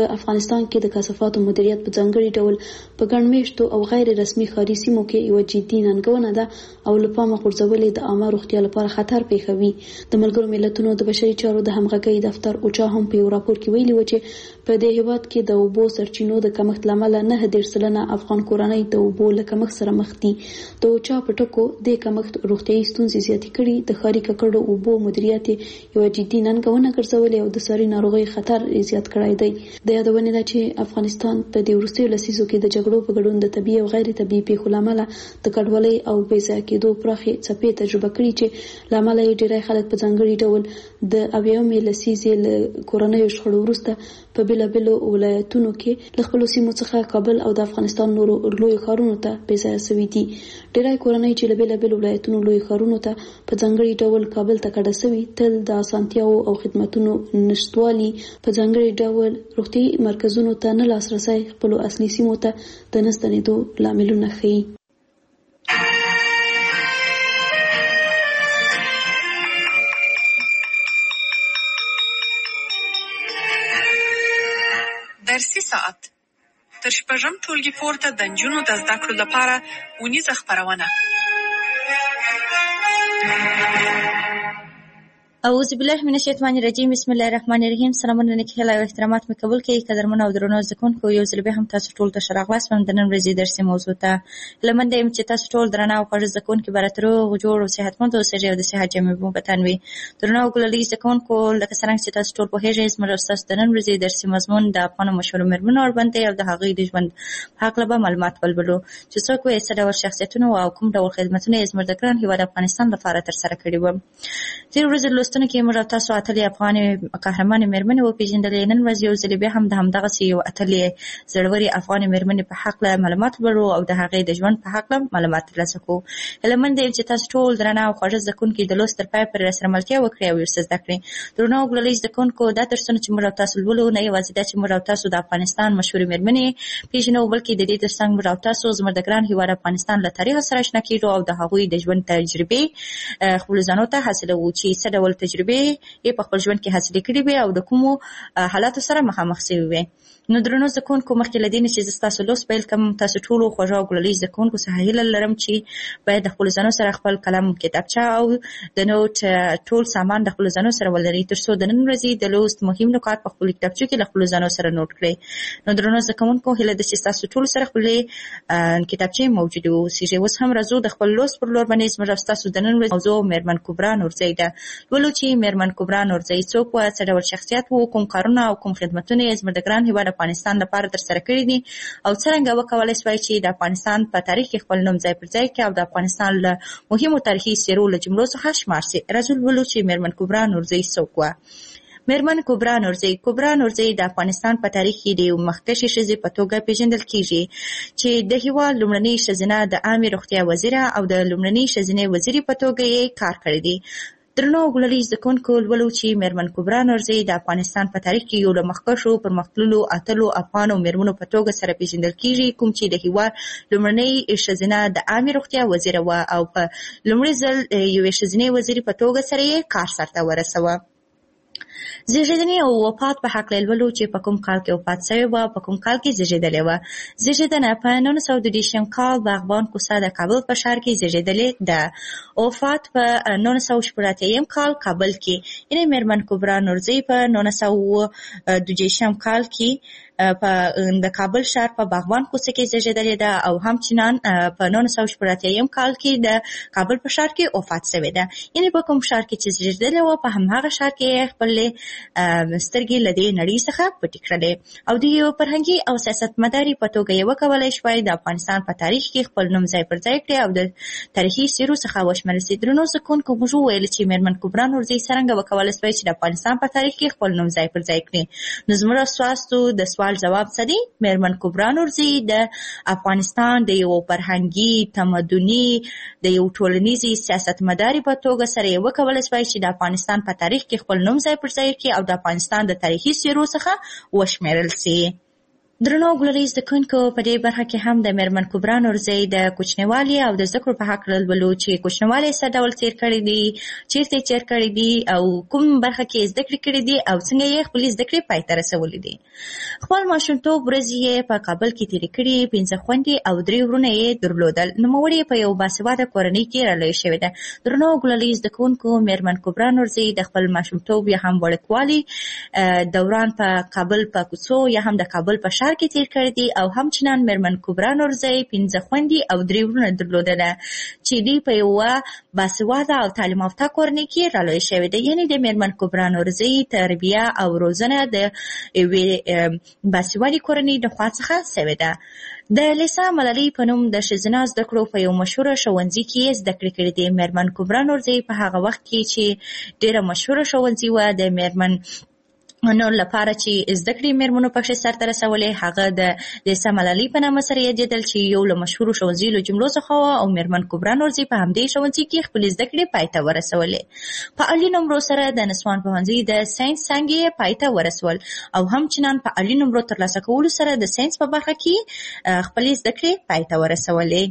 په افغانستان کې د کثافاتو مدیریت په ځانګړي ډول په ګڼمېشتو او غیر رسمي ښاري سیمو کې یو جدي ننګونه ده او له پامه غورځول د عامه روغتیا لپاره خطر پېښوي. د ملګرو ملتونو د بشري چارو د همغږۍ دفتر اوچا هم په یو راپور کې ویلي و چې په دې هېواد کې د اوبو سرچینو د کمښت له امله 9.9% افغان کورنۍ د اوبو له کمښت سره مخ دي. د اوچا په ټکو د کمښت روغتیايي ستونزې زیاتې کړي، د ښاري ککړو اوبو مدیریت یو جدي ننګونه ګرځولې او د ساري ناروغۍ خطر زیات کړی دی. د یادونې ده چې افغانستان په دې وروستیو لسیزو کې د جګړو په ګډون د طبیعي او غیر طبیعي پیښو له امله د کډوالۍ او بې ځایه کېدو پراخې څپې تجربه کړي چې له امله یې ډېری خلک په ځانګړي ډول د 90مې لسیزې له کورنیو شخړو وروسته په بېلابېلو ولایتونو کې له خپلو سیمو څخه کابل او د افغانستان نورو لویو ښارونو ته بې ځایه سوي دي. ډېری کورنۍ چې له بېلابېلو ولایتونو لویو ښارونو ته په ځانګړي ډول کابل ته کډه سوي، تل د اسانتیاوو او خدمتونو نشتوالي، په ځانګړي ډول روغتیايي مرکزونو ته نه لاسرسی خپلو اصلي سیمو ته د نه ستنېدو لاملونه ښیي. درسي ساعت تر شپږم ټولګي پورته د نجونو د زده کړو لپاره اونیزه خپرونه. اعوذ بالله من الشیطان الرجیم. بسم الله الرحمن الرحیم. سلامونه نیکهیله او احترامات مې قبول کړئ. قدرمن او درنو زده کوونکو، یو ځل بیا هم تاسو ټول ته ښه راغلاست وم د نن ورځې درسي موضوع ته. هیله منده یم چې تاسو ټول درانه او خوږ زده کوونکي به راته روغ جوړ او صحتمند اوسئ او د صحت جامې مو په تن وي. درنو او ګلالي زده کوونکو، لکه څرنګه چې تاسو ټول پوهېږئ، زموږ او ستاسو د نن ورځې درسي مضمون د افغانو مشهورو مېرمنو اړوند دی او د هغوی د ژوند په هکله به معلومات ولولو چې څوک وې، څه ډول شخصیتونه او کوم ډول خدمتونه یې زموږ د ګران هېواد افغانستان لپاره ترسره کړي وو. تېرې ورځې لوستنو کې موږ او تاسو اتلې افغانې قهرمانې مېرمنې وپېژندلې. نن ورځ یو ځل بیا هم د همدغسې یو اتلې زړورې افغانې مېرمنې په هکله معلومات ولرو او د هغې د ژوند په هکله معلومات ترلاسه کړو. هیله منده یم چې تاسو ټول درانه او خوږ زده کوونکي د لوست تر پایه پورې راسره ملتیا وکړئ او ورسره زده کړئ. درنو او ګلالي زده کوونکو، دا درسونه چې موږ او تاسو لولو نه یوازې دا چې موږ او تاسو د افغانستان مشهورې مېرمنې پېژنو، بلکې د دې تر څنګ موږ او تاسو زموږ د ګران هېواد افغانستان له تاریخ سره اشنا کېږو او د هغوی د ژوند تجربې خپلو ځانو ته حاصلوو چې څه ډول تجربې یې په خپل ژوند کې حاصلې کړي وي او د کومو حالاتو سره مخامخ شوي وي. نو درنو زده کوونکو، مخکې له دې نه چې زه ستاسو لوست پیل کړم، تاسو ټولو خوږو او ګلالي زده کوونکو څخه هیله لرم چې باید د خپلو ځانو سره خپل قلم، کتابچه او د نوټ ټول سامان د خپلو ځانو سره ولرئ، تر څو د نن ورځې د لوست مهم نکات په خپلو کتابچو کې له خپلو ځانو سره نوټ کړئ. نو درنو زده کوونکو، هیله ده چې ستاسو ټولو سره خپلې کتابچې موجودې واوسېږي. اوس هم راځو د خپل لوست پر لور باندې. زموږ او ستاسو د نن ورځې موضوع مېرمن کبرا نورزۍ ده. لولو چې مېرمن کبرا نورزۍ څوک وه، څه ډول شخصیت و، کوم کارونه او کوم خدمتونه یې زموږ د ګران هېواد افغانستان لپاره ترسره کړي دي او څرنګه وکولای شوای چې د افغانستان په تاریخ کې خپل نوم ځای پر ځای کړي او د افغانستان له مهمو تاریخي څېرو له جملو څخه شمار شي. راځو لولو چې مېرمن کبرا نورزۍ څوک وه. مېرمن کبرا نورزۍ. کبرا نورزۍ د افغانستان په تاریخ کې د یو مخکښې ښځې په توګه پېژندل کېږي چې د هېواد لومړنۍ ښځینه د عامې روغتیا وزیره او د لومړنۍ ښځینې وزیرې په توګه یې کار کړی دی. درنو ګلالي زده کوونکو، لولو چې مېرمن کبرا نورزۍ د افغانستان په تاریخ کې یو له مخکښو پرمختللو اتلو افغانو مېرمنو په توګه سره پېژندل کېږي، کوم چې د هېواد لومړنۍ ښځینه د عامې روغتیا وزیره وه او په لومړي ځل یوې ښځینې وزیرې په توګه سره یې کار سرته ورسوه. زیږیدنې او وفات په هکله لولو چې په کوم کال کې وفات شوې وه، په کوم کال کې زیږېدلې وه. زیږېدنه په 1922 کال باغبان کوڅه د کابل په ښار کې زیږېدلې ده. وفات په 1980 کال کابل کې. یعنې مېرمن کبرا نورزۍ په 1922 کال کې په د کابل ښار په باغبان کوڅه کې زیږېدلې ده او همچنان په 1980 کال کې د کابل په ښار کې وفات شوې ده. یعنې په کوم ښار کې چې زیږېدلې وه، په همهغه ښار کې خپلې سترګې له دې نړۍ څخه پټې کړلې او د یو فرهنګي او سیاستمدارې په توګه یې وکولای شوای د افغانستان په تاریخ کې خپل نوم ځای پر ځای کړي او د تاریخي څېرو څخه وشمېرل شي. درنو زده کوونکو، موږ وویل چې مېرمن کبرا نورزۍ څرنګه وکولای شوای چې د افغانستان په تاریخ کې خپل نوم ځای پر ځای کړي. نو زموږ ستاسو د سوال جواب څه دی؟ مېرمن کبرا نورزۍ د افغانستان د یو فرهنګي، تمدني، د یو ټولنیزې سیاستمدارې په توګه سره یې وکولای شوای چې د افغانستان په تاریخ کې خپل نوم ځای پر ځای کړي او د افغانستان د تاریخي څېرو څخه وشمېرل شي. درنو ګلریز د کونکو په دې برخه کې هم د میرمن کبرا نورزی د کوچنیوالي او د زده کړو په حق لولو چې کوچنیوالي څه ډول تیر کړی دي، چیرته تیر کړی دي او کوم برخه کې زده کړې کړې دي او څنګه یې خپل زده کړې پای ته رسولې دي. خپل ماشومتوب ورځې یې په کابل کې تیر کړې، 5 خويندې او 3 ورونه یې درلودل. نوموړې په یو باسواده کورنۍ کې رالوی شوې ده. درنو ګلریز د کونکو میرمن کبرا نورزی د خپل ماشومتوب یا هم وړکوالي دوران په کابل په کوڅو یا هم د کابل په کې تیر کړی دي او همچنان میرمن کبرا نورزی 15 خويندې او 3 ورونه درلودل چې دوی په یو باسواده او تعلیم یافته کورنۍ کې رالوی شوې ده. یعنی د میرمن کبرا نورزی تربیه او روزنه د باسوادي کورنۍ د خوا څخه شوې ده. د لیسا ملالي په نوم د ښځینه زده کړو په یو مشهوره ښوونځي کې زده کړې کړې دي. میرمن کبرا نورزی په هغه وخت کې چې ډېره مشهوره ښوونځي وه د میرمن نور لپاره چې زده کړې میرمنو پکې سرته رسولې، هغه د لیسا ملالي په نامه سره یادېدل چې یو له مشهورو ښوونځیو له جملو څخه وه او میرمن کبرا نورزی په همدې ښوونځي کې خپلې زده کړې پای ته ورسولې. په عالي نمرو سره د نسوان پوهنځي د ساینس څانګې یې پای ته ورسول او همچنان په عالي نمرو ترلاسه کولو سره د ساینس په برخه کې خپلې زده کړې پای ته ورسولې.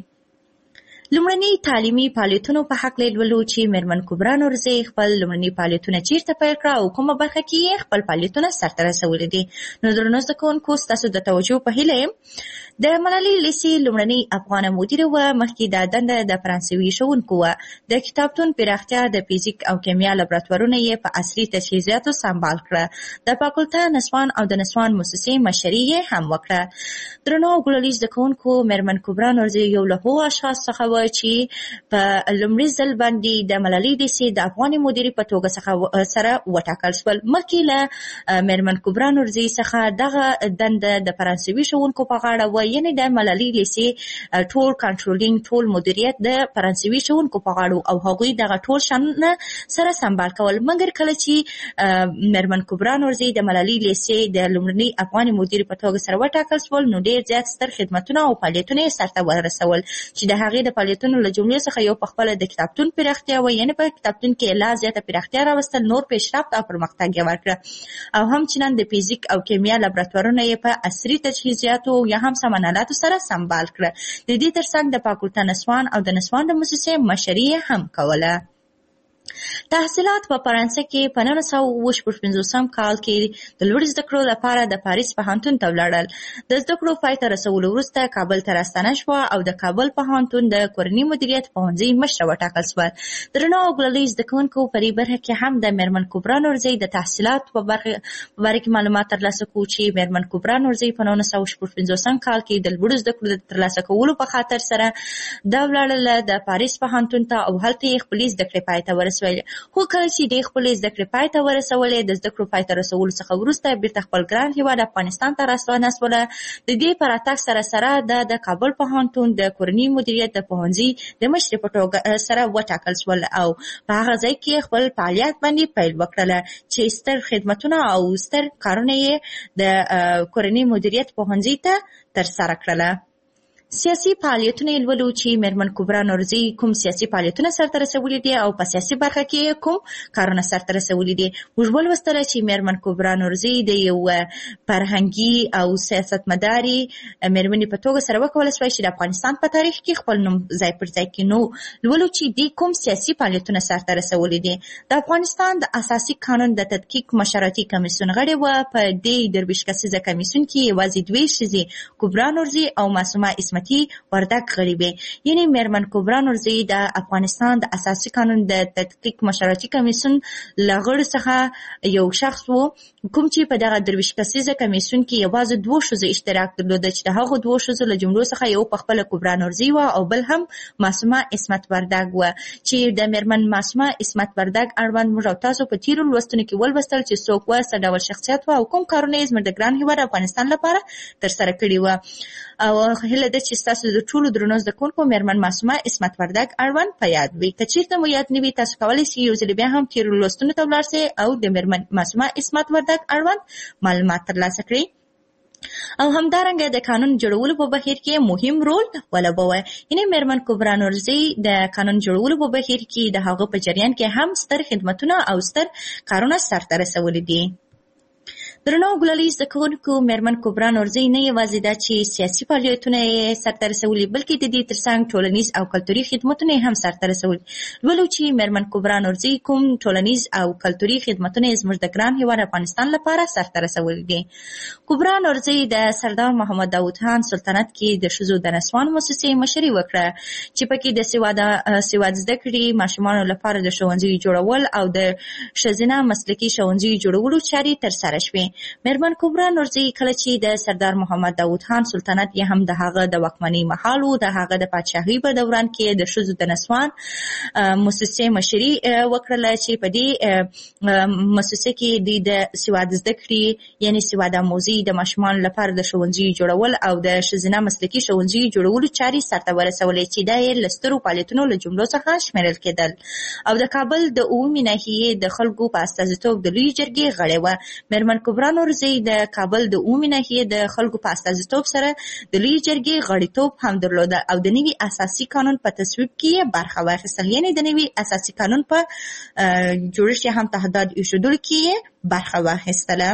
لومړني تعلیمي فعالیتونو په حق لولو چې میرمن کبرا نورزی خپل لومړني فعالیتونه چیرته پیل کړه او کومه برخه کې خپل فعالیتونه سرته رسولي دي. نو درنو زده کوونکو ستاسو د توجه په هیله د ملالي لیسې لومړني افغانه مدیره وه. مخکې دا دنده د فرانسوي ښوونکو وه. د کتابتون پراختیا د فزیک او کیمیا لابراتوارونه یې په عصري تجهیزاتو سمبال کړه. د فاکولته نسوان او د نسوان موسسې مشري یې هم وکړه. درنو ګلریز زده کوونکو میرمن کبرا نورزی یو له هغو اشخاص څخه چې په لومړي ځل باندې د ملالي لیسې د افغاني مدیرې په توګه سره وټاکل شول. مخکې له میرمن کبرا نورزی څخه دغه دنده د فرانسوي ښوونکو په غاړه وه. یعنې د ملالي لیسې ټول کنټرولینګ، ټول مدیریت د فرانسوي ښوونکو په غاړه او هغوی دغه ټول شانونه سره سمبال کول. مګر کله چې میرمن کبرا نورزی د ملالي لیسې د لومړني افغاني مدیرې په توګه سره وټاکل شول، نو ډېر زیات ستر خدمتونه او فعالیتونه یې سرته ورسول چې د هغې د فعالیتونو له جملې څخه یو په خپله د کتابتون پراختیا وه. یعنې په کتابتون کې لا زیاته پراختیا راوستل، نور پیشرفت او پرمختګ یې ورکړه او همچنان د فزیک او کیمیا لابراتوارونه یې په عصري تجهیزاتو یا هم سامانالاتو سره سمبال کړه. د دې ترڅنګ د فاکولته نسوان او د نسوان د موسسې مشري یې هم کوله. تحصیلات په فرانسه کې په 1955 کال کې د لوړ زده کړو لپاره د پاریس پوهنتون ته ولاړل. د زده کړو پای ته رسولو وروسته کابل ته راستنه شوه او د کابل پوهنتون د کورني مدیریت پوهنځي مشره وټاکل شوه. درنو ګلریز زده کوونکو په دې برخه کې هم د میرمن کبرا نورزی د تحصیلاتو په باره کې معلومات ترلاسه کړو چې میرمن کبرا نورزی په 1955 کال کې د لوړ زده کړو د ترلاسه کولو په خاطر سره دا ولاړله د پاریس پوهنتون ته او هلته یې خپلې زده کړې پای ته ورسولې. خو کله چې د خپلې زده کړې پای ته ورسولې، د زده کړو پای ته رسولو څخه وروسته بیرته خپل ګران هېواد افغانستان ته راستنه شوله. د دې په راتګ سره سره د کابل پوهنتون د کورني مدیریت د پوهنځي د مشرې په توګه سره وټاکل شول او په هغه ځای کې خپل فعالیت باندې پیل وکړله چې ستر خدمتونه او ستر کارونه یې د کورني مدیریت پوهنځي ته ترسره کړله. سیاسي فعالیتونه یې لولو چې میرمن کبرا نورزی کوم سیاسي فعالیتونه سرته رسولي دي او په سیاسي برخه کې کوم کارونه سرته رسولي دي. موږ ولوستله چې میرمن کبرا نورزی د یو فرهنګي او سیاستمداري میرمنې په توګه سره وکولی شوای چې د افغانستان په تاریخ کې خپل نوم ځای پر ځای کړي. نو لولو چې دوی کوم سیاسي فعالیتونه سرته رسولي دي. د افغانستان د اساسي قانون د تدقیق مشورتي کمیسیون غړې وه. په دې 23 کسیزه کمیسیون کې یوازې 2 ښځې کبرا نورزی او معصومه وردک غړي وي. یعنی میرمن کبرا نورزی د افغانستان د اساسي قانون د تدقیق مشورتي کمیسیون له غړو څخه یو شخص وو کوم چې په دغه 23 کسیزه کمیسیون کې یوازې 2 ښځې اشتراک درلود چې د هغو 2 ښځو له جملو څخه یو په خپله کبرا نورزی وه او بل هم معصومه عصمت وردک وه چې د میرمن معصومه عصمت وردک اړوند موږ او تاسو په تیرو لوستونو کې ولوستل چې څوک وه، څه ډول شخصیت وه او کوم کارونه یې زموږ د ګران هېواد افغانستان لپاره ترسره کړي وه. او هیله ده چې ستاسو د ټولو درنو زده کوونکو میرمن معصومه عصمت وردک اړوند په یاد وي. که چېرته مو یاد نه وي، تاسو کولی شئ یو ځل بیا هم تیرو لوستونو ته ولاړ شئ او د میرمن معصومه عصمت وردک اړوند معلومات ترلاسه کړئ. او همدارنګه د قانون جوړولو په بهیر کې مهم رول ولوبوي. یعنې میرمن کبرا نورزی د قانون جوړولو په بهیر کې د هغه په جریان کې هم ستر خدمتونه او ستر کارونه سرته رسولي دي. درنو ګلالي زده کوونکو میرمن کبرا نورزي نه یوازې دا چې سیاسي فعالیتونه یې سرته رسولي بلکې د دې ترڅنګ ټولنیز او کلتوري خدمتونه یې هم سرته رسولي. ولو چې میرمن کبرا نورزي کوم ټولنیز او کلتوري خدمتونه یې زموږ د ګران هیواد افغانستان لپاره سرته رسولي دي. کبرا نورزي د سردار محمد داود خان سلطنت کې د ښځو د نسوان مؤسسې مشري وکړه چې پکې د سواد زده کړې ماشومانو لپاره د ښوونځیو جوړول او د ښځینه مسلکي ښوونځیو جوړولو چارې ترسره شوې. میرمن کبرا نورزي کله چې د سردار محمد داود خان سلطنت یې هم د هغه د واکمنۍ مهال و د هغه د پاچاهۍ په دوران کې د ښځو د نسوان مؤسسې مشري وکړله چې په دې مؤسسه کې د سواد زده کړې یعنی سواد آموزي د ماشومانو لپاره د ښوونځیو جوړول او د ښځینه مسلکي ښوونځیو جوړولو چارې سرته ورسولې چې دا یې له سترو فعالیتونو له جملو څخه شمیرل کېدل او د کابل د اوومې ناحیې د خلکو په استازیتوب د لویې جرګې غړې وه. میرمن کبرا نورزي د کابل د اوومې ناحیې د خلکو په استازیتوب سره د لویې جرګې غړیتوب هم درلوده او د نوي اساسي قانون په تصویب کې یې برخه واخیستل یعنی د نوي اساسي قانون په جوړښت هم تهدید ایښودلو کې یې برخه واخیستله.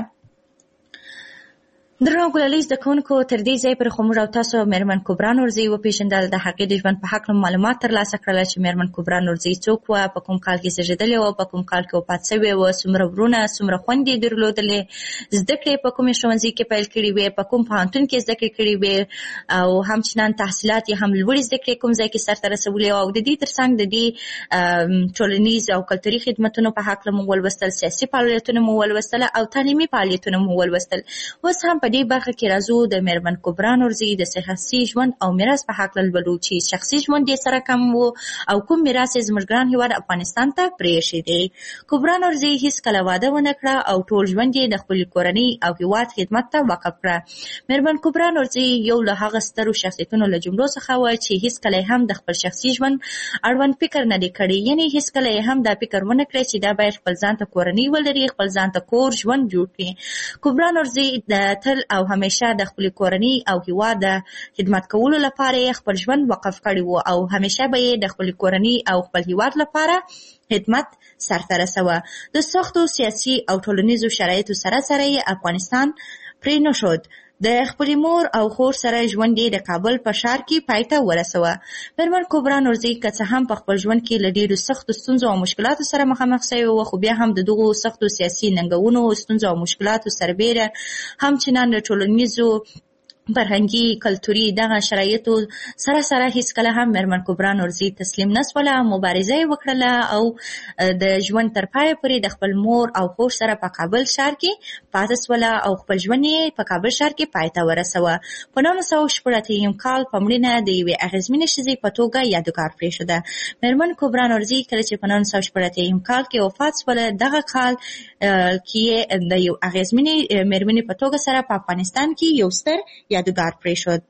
درنو ګلالي زده کوونکو تر دې ځای پورې خو موږ او تاسو میرمن کبرا نورزي وپېژندل د هغې د ژوند په هکله معلومات ترلاسه کړل چې میرمن کبرا نورزي څوک وه په کوم کال کې زېږېدلې وه په کوم کال کې وفات شوې وه څومره ورونه څومره خویندې یې درلودلې زده کړې په کومې ښوونځي کې پیل کړې وې په کوم پوهنتون کې زده کړې کړې وې او همچنان تحصیلات یې هم لوړې زده کړې کوم ځای کې سرته رسولې وه او د دې ترڅنګ د دې ټولنیز او کلتوري خدمتونو په هکله مو ولوستل سیاسي فعالیتونه مو ولوستل او تعلیمي فعالیتونه مو ولوستل. اوس هم په دې برخه کې راځو د میرمن کبرا نورزي د شخصي ژوند او میراث په هکله لولو چې شخصي ژوند یې سره کم و او کوم میراث یې زموږ ګران هیواد افغانستان ته پرېښی دی. کبرا نورزي هیڅکله واده ونه کړه او ټول ژوند یې د خپلې کورنۍ او هیواد خدمت ته وقف کړه. میرمن کبرا نورزي یو له هغه سترو شخصیتونو له جملو څخه وه چې هیڅکله هم د خپل شخصي ژوند اړوند فکر نه دی کړی یعنی هیڅکله یې هم دا فکر ونه کړی چې دا باید خپل ځان ته کورنۍ ولري خپل ځان ته کور ژوند جوړ کړي. کبرا نورزي تل او همیشه د خپل کورنۍ او هیواد د خدمت کولو لپاره خپل ژوند وقف کړی وو او همیشه به یې د خپل کورنۍ او خپل هیواد لپاره خدمت سرته رسوه. د سختو سیاسي او ټولنیزو شرایطو سره سره یې افغانستان پرې نه شود. د خپلې مور او خور سره ژوند یې د کابل په ښار کې پای ته ورسوه. میرمن کبرا نورزي که څه هم په خپل ژوند کې له ډېرو سختو ستونزو او مشکلاتو سره مخامخ شوې وه خو بیا هم د دغو سختو سیاسي ننګونو ستونزو او مشکلاتو سربیره همچنان د ټولنیزو فرهنګي کلتوري دغه شرایطو سره سره هیڅکله هم میرمن کبرا نورزي تسلیم نسوله مبارزه یې وکړله او د ژوند تر پایه پورې د خپل مور او خور سره په کابل ښار کې پاتې سوله او خپل ژوند یې په کابل ښار کې پای ته ورسوه. په 1980 کال په مړینه د یوې اغېزمنې ښځې په توګه یادګار پرېښوده. میرمن کبرا نورزي کله چې په 1980 کال کې وفات سوله دغه کال کې د یو اغېزمنې میرمنې په توګه سره په افغانستان کې یو ستر یادګار پرېښود.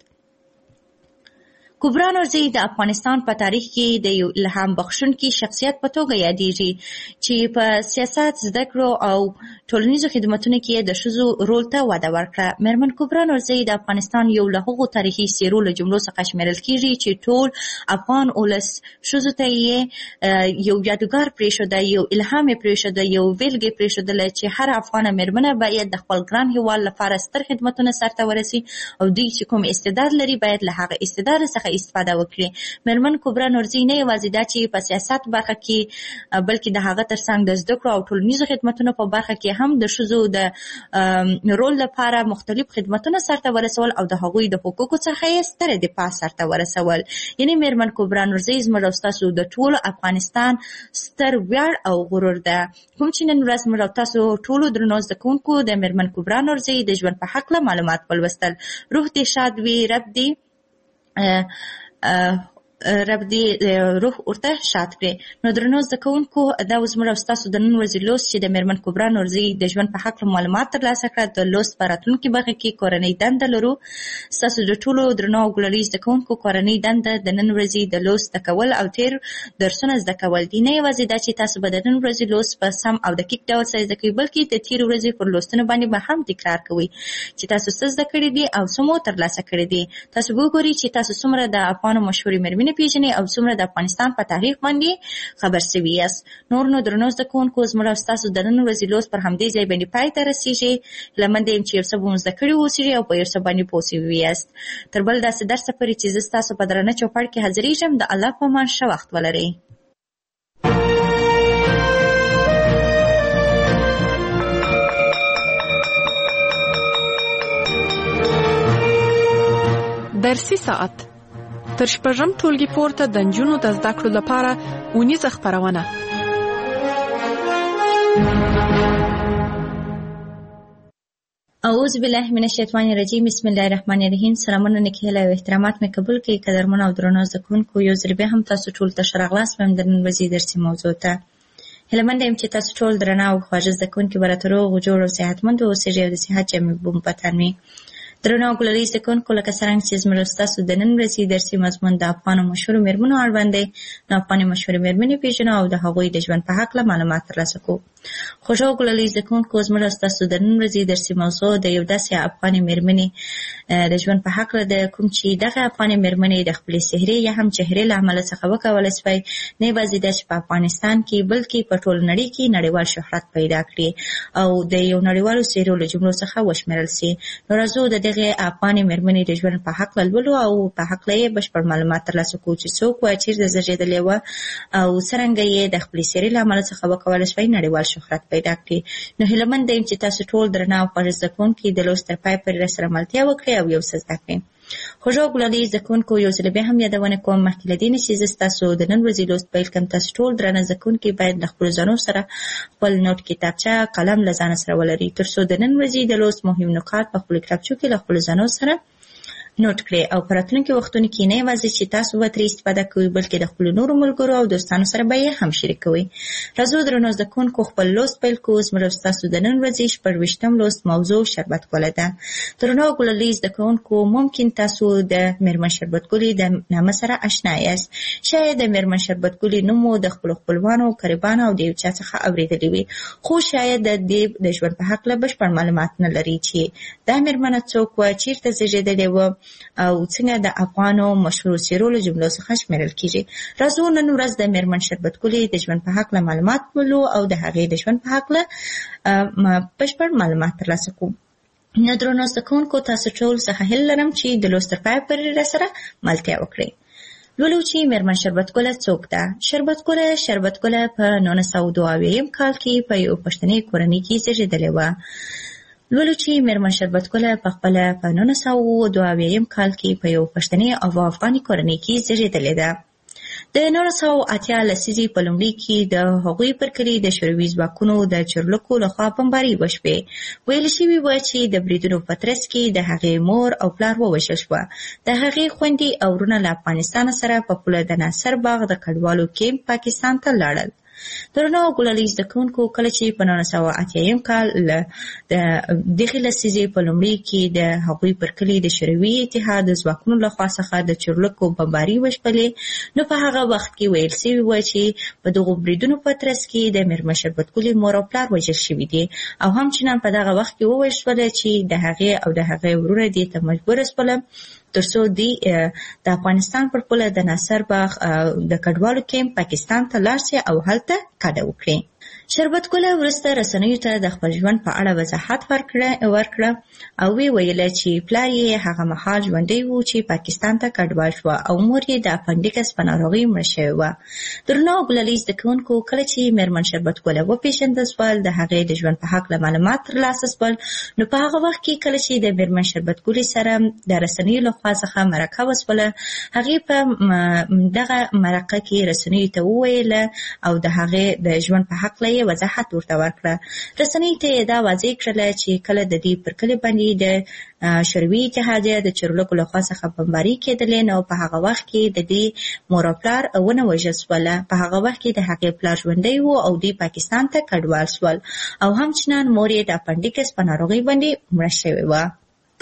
کبرا نورزي د افغانستان په تاریخ کې د یو الهام بخښونکي شخصیت په توګه یادېږي چې په سیاست زده کړو او ټولنیزو خدمتونو کې د ښځو رول ته وده ورکړه. میرمن کبرا نورزي د افغانستان یو له هغو تاریخي څېرو له جملو څخه شمیرل کېږي چې ټول افغان ولس ښځو ته یې یو یادګار پرېښوده یو الهام یې پرېښوده یو بیلګه یې پرېښودله چې هر افغانه میرمنه باید د خپل ګران هېواد لپاره ستر خدمتونه سرته ورسي او دوی چې کوم استعداد لري باید له هغه استعداد څخه استفاده وکړي. میرمن کبرا نورزي نه یوازې دا چې په سیاست برخه کې بلکې د هغه ترڅنګ د زده کړو او ټولنیزو خدمتونو په برخه کې هم د ښځو د رول لپاره مختلف خدمتونه سرته ورسول او د هغوی د حقوقو څخه یې ستره دفاع سرته ورسول. یعنی میرمن کبرا نورزي زموږ او ستاسو د ټول افغانستان ستر ویاړ او غرور ده. کوم چې نن ورځ موږ او تاسو ټولو درنو زده کوونکو د میرمن کبرا نورزي د ژوند په هکله معلومات ولوستل. روح دې شاد وي رب دې روح ورته شاد کړي. نو درنو زده کوونکو دا اوس موږ او ستاسو د نن ورځې لوست چې د میرمن کبرا نورزي د ژوند په هکله معلومات ترلاسه کړه. د لوست په راتلونکي برخه کې کورنۍ دنده لرو. ستاسو د ټولو درنو او ګلالي زده کوونکو کورنۍ دنده د نن ورځې د لوست زده کول او تیر درسونه زده کول دي. نه یوازې دا چې تاسو به د نن ورځې لوست په سم او دقیق ډول سره زده کوئ بلکې د تیر ورځې پر لوستنو باندې به هم تکرار کوئ چې تاسو څه زده کړي دي او څه مو ترلاسه کړي دي. تاسو وګورئ چې تاسو څومره د افغانو مشهورې میرمنې مېرمنې پیژنئ او څومره د افغانستان په تاریخ باندې خبر سوي یاست. نور نو درنو زده کوونکو، زموږ او ستاسو د نن ورځې لوست پر همدې ځای باندې پای ته رسیږي. هیله منده یم چې یو څه به مو زده کړي واوسئ او په یو څه باندې پوه سوي یاست. تر بل داسې درسه پورې چې زه ستاسو په درانه چوپړ کې حاضرېږم، د الله په امان ښه وخت ولرئ. درسي ساعت تر شپږم ټولګي پورته د نجونو د زده کړو لپاره اونیزه خپرونه. اعوذ بالله من الشیطان الرجیم. بسم الله الرحمن الرحیم. سلامونه نیکي هیله او احترامات مې قبول کړئ. قدرمن او درنو زده کوونکو، یو ځل بیا هم تاسو ټول ته ښه راغلاست د نن ورځې درسي موضوع ته. هیله منده یم چې تاسو ټول درنه او خواږه زده کوونکي به راته روغ جوړ او صحتمند اوسئ او د صحت جامې به مو په تن وي. درنو او ګلالي زده کوونکو، لکه څرنګه چې زموږ ستاسو د نن ورځې درسي مضمون د افغانو مشهورو مېرمنو اړوند دی، نو افغاني مشهورې مېرمنې پېژنو او د هغوی د ژوند په هکله معلومات ترلاسه کوو. خوږو او ګلالي زده کوونکو، زموږ ستاسو د نن ورځې درسي موضوع د یو داسې افغاني مېرمنې د ژوند په هکله ده، کوم چې دغه افغاني مېرمنې د خپلې سحرې یا هم چهرې له امله څخه وکولی سوی نه یوازې دا چې په افغانستان کې بلکې په ټول نړۍ کې نړیوال شهرت پیدا کړي او د یو نړیوالو څېرو له جملو څخه وشمېرل سي. نو راځو د دغې افغاني مېرمنې د ژوند په هکله لولو او په هکله یې بشپړ معلومات ترلاسه کوو چې څوک وه، چېرته زېږېدلې وه او څرنګه یې د خپلې سحرې له امله څخه وکولی سوی نړیوال شهرت پیدا کړي. نو هیله منده یم چې تاسو ټول درنه او خوږ زده کوونکي د لوست تر پای پورې راسره ملتیا وکړئ او یو څه زده کړئ. خوږو ګلالي زده کوونکو، یو ځل بیا هم یادونه کوم مخکې له دې نه چې زه ستاسو د نن ورځې لوست پیل کړم، تاسو ټول درنه زده کوونکي باید له خپلو ځانو سره خپل نوټ کتابچه قلم له ځانه سره ولرئ، تر څو د نن ورځې د لوست مهم نکات په خپلو کتابچو کې له خپلو ځانو سره نوٹ کړئ او په راتلونکي وختونو کې نه یوازې چې تاسو به ترې استفاده کوئ بلکې د خپلو نورو ملګرو او دوستانو سره به یې هم شریکوئ. راځو درنو زده کوونکو خپل لوست پیل کوو. زموږ ستاسو د نن ورځې 14 لوست موضوع شربت ګله ده. درنو ګلالي زده کوونکو، ممکن تاسو د میرمن شربت ګلې د نامه سره آشنا یاست. شاید د میرمن شربت ګلې نوم مو د خپلو خپلوانو، قریبانو او د یو چا څخه اورېدلی وي، خو شاید د دې د ژوند په هکله بشپړ معلومات نه لري چې دا میرمنه څوک وه، چېرته زېږېدلې وه او څنګه د افغانو مشهورو څېرو له جملو څخه شمېرل کېږي. راځو نن ورځ د میرمن شربت ګلې د ژوند په هکله معلومات ولولو او د هغې د ژوند په هکله بشپړ معلومات ترلاسه کوو. نو درنو زده کوونکو، تاسو ټول څخه هیله لرم چې د لوست تر پایه پورې راسره ملتیا وکړئ. لولو چې میرمن شربت ګله څوک ده. شربت ګله په 1922 کال کې په یو پښتني کورنۍ کې زېږېدلې وه. لولو چې میرمن شربت ګله په خپله په 1922 کال کې په یو پښتني او افغاني کورنۍ کې زېږېدلې ده. د 1980 لسیزې په لومړي کې د هغوی پر کلي د شوروي ځواکونو د چورلکو لخوا بمباري وشوې. ویل شوي وه چې د بریدونو په ترڅ کې د هغې مور او پلار ووژل شوه. د هغې خویندې او وروڼه له افغانستان سره په پوله د ناصر باغ د کډوالو کیمپ پاکستان ته لاړل. درنو ګلالي زده کوونکو، کله چې په 1980 کال د دغې لسیزې په لومړي کې د هغوی پر کلي د شوروي اتحاد د ځواکونو لخوا څخه د چورلکو بمباري وشپلې، نو په هغه وخت کې ویل شوي وه چې په دغو بریدونو په ترڅ کې د میرمن شربت ګلې مور او پلار وژل شوي دي او همچنان په دغه وخت کې وویل شوله چې د هغې او د هغې وروڼه دې ته مجبوره شوله ترڅو د افغانستان پر پوله د ناصر باغ د کډوالو کیمپ پاکستان ته لاړ شي او هلته کډه وکړي. شربت ګله وروسته رسنیو ته د خپل ژوند په اړه وضاحت ورکړه او ویله چې پلار یې هغه مهال ژوندی و چې پاکستان ته کډوال شوه او مور یې د اپنډیکس په ناروغۍ مړه شوې وه. درنو ګلالي زده کوونکو، کله چې میرمن شربت ګله وپېژندل شول، د هغې د ژوند په هکله معلومات ترلاسه شول، نو په هغه وخت کې کله چې د میرمن شربت ګلې سره د رسنیو لخوا څخه مرکه وشوله، هغې په دغه مرکه کې رسنیو ته وویله او د هغې د ژوند په هکله یې وضاحت ورته ورکړه. رسنیو ته یې دا واضح کړله چې کله د دې پر کلي باندې د شوروي اتحادیه د چورلکو لخوا څخه بمباري کېدلې، نو په هغه وخت کې د دې مور او پلار ونه وژل شوله. په هغه وخت کې د هغې پلار ژوندی و او دوی پاکستان ته کډوال شول او همچنان مور یې د اپنډیکس په ناروغۍ باندې مړه شوې وه.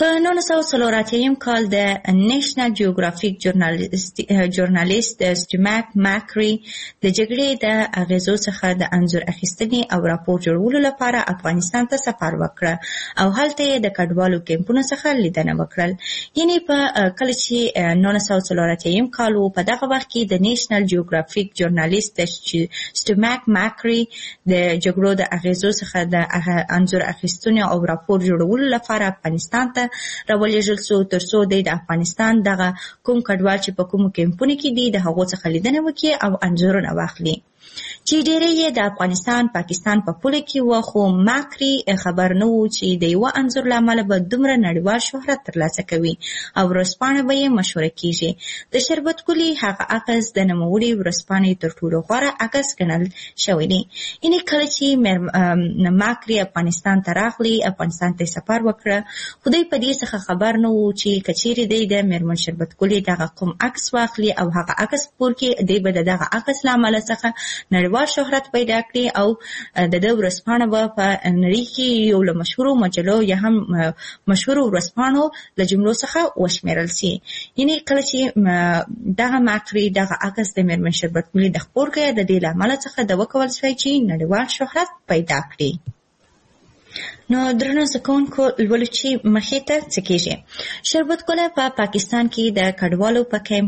په 1940 کال د نېشنل جیوګرافیک ژورنالیست سټیماک ماکري د جګړې د اغیزو څخه د انځور اخیستنې او راپور جوړولو لپاره افغانستان ته سفر وکړ او هلته یې د کډوالو کیمپونو څخه لیدنه وکړل. یعنی په کله چې 1940 کال په دغه وخت کې د نېشنل جیوګرافیک ژورنالیست سټیماک ماکري د جګړو د اغیزو څخه د انځور اخیستنې او راپور جوړولو لپاره افغانستان ته راولېږل شو ترڅو د افغانستان دغه کوم کډوال چې په کومو کیمپونو کې دي د هغو څخه لیدنه وکړي او انځورونه واخلي چې ډېری یې د افغانستان پاکستان په پوله کې و. خو ماکري خبر نه و چې د یوه انځور له امله به دومره نړیوال شهرت ترلاسه کوي او ورځپاڼه به یې مشهوره کیږي. د شربت ګلي هغه عکس د نوموړي ورځپاڼې تر ټولو غوره عکس ګڼل شوی دی. یعنې کله چې ماکري افغانستان ته راغلی، افغانستان ته سفر وکړه، خو دوی په دې څخه خبر نه و چې که چیرې دی د میرمن شربت ګلي دغه کوم عکس واخلي او هغه عکس خپور کړي، دی به د دغه عکس له امله څخه نړیوال شهرت پیدا کړي او د دې ورځپاڼه به په نړۍ کې یو له مشهورو مجلو یا هم مشهورو ورځپاڼو له جملو څخه وشمیرل شي. یعنی کله چې دغه ماکري دغه عکس د میرمن شربت ګلي د خپور کړي، د دې له امله څخه د وکول شوی چې نړیوال شهرت پیدا کړي. نو درنو زکونکو لولو چې مخې ته څه کېږي. شربت ګله په پاکستان کې د کډوالو په کیمپ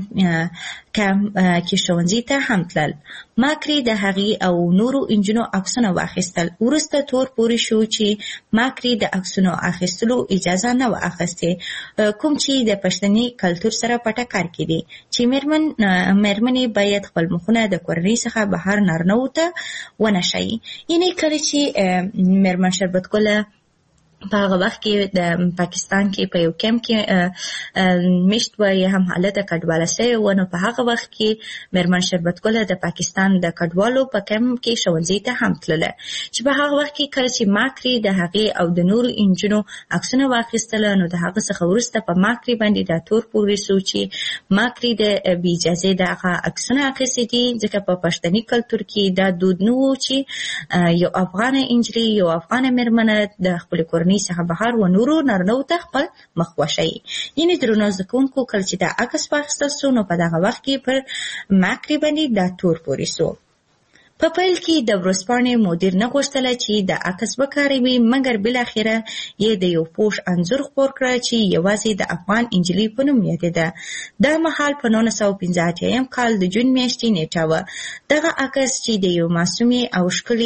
کې ښوونځي ته هم تلل. ماکري د هغې او نورو انجونو عکسونه واخیستل. وروسته تور پورې شو چې ماکري د عکسونو اخیستلو اجازه نه و اخیستې، کوم چې د پښتني کلتور سره په ټکر کې دي چې میرمنې باید خپل مخونه د کورنۍ څخه بهر نارینه‌وو ته ونه ښایي. یعنې کله چې میرمن شربت ګله په هغه وخت کې د پاکستان کې په یو کیمپ کې میشت و یا هم حالت کډواله شوی و، نو په هغه وخت کې میرمن شربت ګله د پاکستان د کډوالو په کیمپ کې ښوونځي ته هم تلله چې په هغه وخت کې کله چې ماکري د هغې او د نورو انجونو عکسونه واخیستله، نو د هغه څخه وروسته په ماکري باندې دا تور پورې شو چې ماکري د بې اجازې دغه عکسونه اخیستي دي، ځکه په پښتني کلتور کې دا دود نه و چې یو افغانه انجلۍ، یو افغانه میرمنه د خپلې کورنۍ څخه بهر و نورو نارینه‌وو ته خپل مخ وښایي. یعنې درنو زده کوونکو کله چې دا عکس واخیستل شو، نو په دغه وخت کې پر ماکري باندې دا تور پورې شو. په پیل کې د ورځپاڼې مدیر نه غوښتله چې د عکس وکاروي، مګر بالاخره یې د یو پوښ انځور خپور کړ چې یوازې د افغان انجلۍ په نوم یادېده. دا مهال په 1985 کال د جون میاشتې نیټه وه. دغه عکس چې د یو معصومې او ښکلې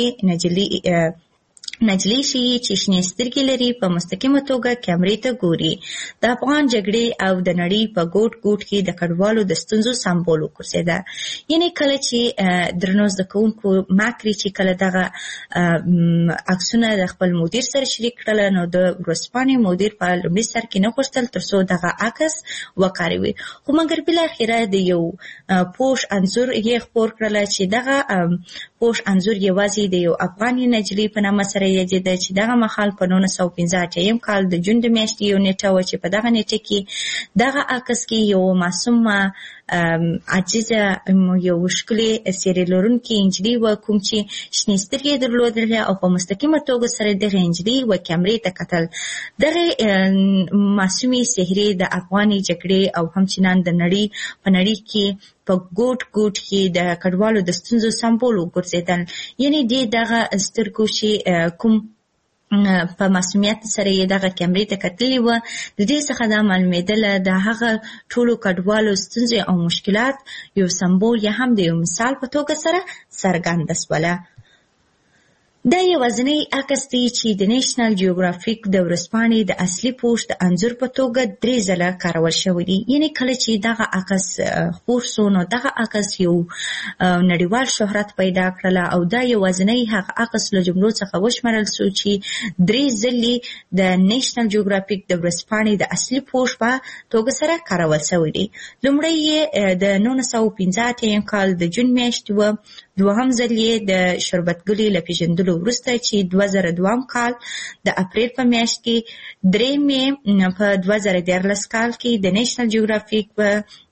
نجلۍ ښیي چې شنې سترګې لري، په مستقیمه توګه کیمرې ته ګوري. د افغان جګړې او د نړۍ په ګوټ ګوټ کې د کډوالو د ستونزو سمبول وګرځېده. یعنې کله چې درنو زده کوونکو ماکري چې کله دغه عکسونه د خپل مدیر سره شریک کړل، نو د ورځپاڼې مدیر په لومړي سر کې نه غوښتل ترڅو دغه عکس وکاروي، خو مګر بالاخره د یو پوښ انځور یې خپور کړل چې دغه پوښ انځور یوازې د یو افغاني نجلۍ په نامه سره یادېده چې دغه مهال په 1985 کال د جون د میاشتې یو نیټه وه چې په دغه نیټه کې دغه عکس کې یو معصومه عاجزه یو ښکلې څېرې لرونکې نجلۍ وه، کوم چې شنې سترګې یې درلودلې او په مستقیمه توګه سره دغه نجلۍ و کیمرې ته کتل. دغه معصومې څهرې د افغاني جګړې او همچنان د نړۍ په نړۍ کې په ګوټ ګوټ کې د کډوالو د ستونزو سمبول وګرځېدل. یعنې دغه سترګو چې کوم په معصومیت سره یې دغه کیمرې ته کتلې وه، د دې څخه دا معلومېدله د هغه ټولو کډوالو ستونزې او مشکلات یو سمبول یا هم د یو مثال په توګه سره څرګنده شوله. دا یوازینی عکس دی چې د نېشنل جیوګرافیک د ورځپاڼې د اصلي پوښ د انځور په توګه 3 ځله کارول شوی دی. یعنې کله چې دغه عکس خپور شو، نو دغه عکس یو نړیوال شهرت پیدا کړله او دا یوازینی هغه عکس له جملو څخه وشمېرل شو چې 3 ځلې د نېشنل جیوګرافیک د ورځپاڼې د اصلي پوښ په توګه سره کارول شوی دی. لومړی یې د 1985 کال د جون میاشتې وه، دوهم ځل یې د شربت ګلي له پېژندلو وروسته چې 2002 کال د اپریل په میاشت کې، درېیم یې په 2014 کال کې د نېشنل جیوګرافیک په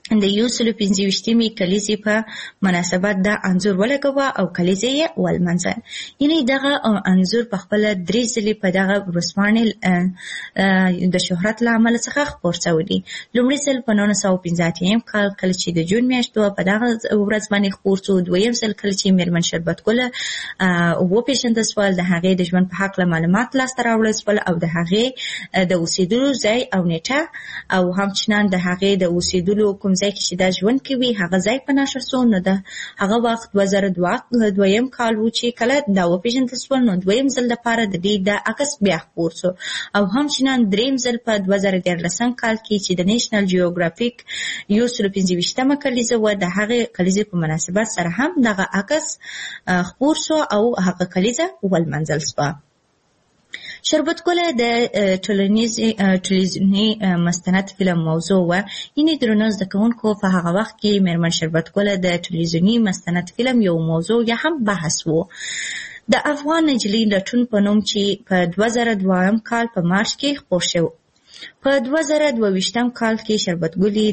د 125مې کلیزې په مناسبت دا انځور ولګوه او کلیزې یې ولمنځه. یعنی دغه انځور په خپل 3 ځلې په دغه ورځپاڼې د شهرت له امله څخه خپور شوی دی. لومړی ځل په 1985 کال کله چې د جون میاشت په دغه ورځ باندې خپور شو. دویم ځل کله چې میرمن شربت ګل وپېژندل شول، د هغې د ژوند په حق معلومات لاسته راوړل شول او د هغې د اوسېدلو ځای او نیټه او همچنان د هغې د اوسېدلو کوم ځای کې چې دا ژوند کوي هغه ځای په نشر شو. نو د هغه وخت 2002 کال و چې کله دا وپېژندل شول. نو دویم ځل لپاره د دې د عکس بیا خپور شو او همچنان دریم ځل په 2013 کال کې چې د نیشنل جیوګرافیک 125مه کلیزه و، د هغې کلیزې په مناسبت سره هم دغه عکس خپور شو او هغه کلیزه ولمنځل شوه. شربت ګل د ټلویزیوني مستند فلم موضوع و. یعنې درنو زده کوونکو په هغه وخت کې میرمن شربت ګل د ټلویزیوني مستند فلم یو موضوع یا هم بحث و. د افغان نجلۍ لټون په نوم چې په 2002 کال په مارچ کې خپور شو. په 2022 کال کې شربت ګلې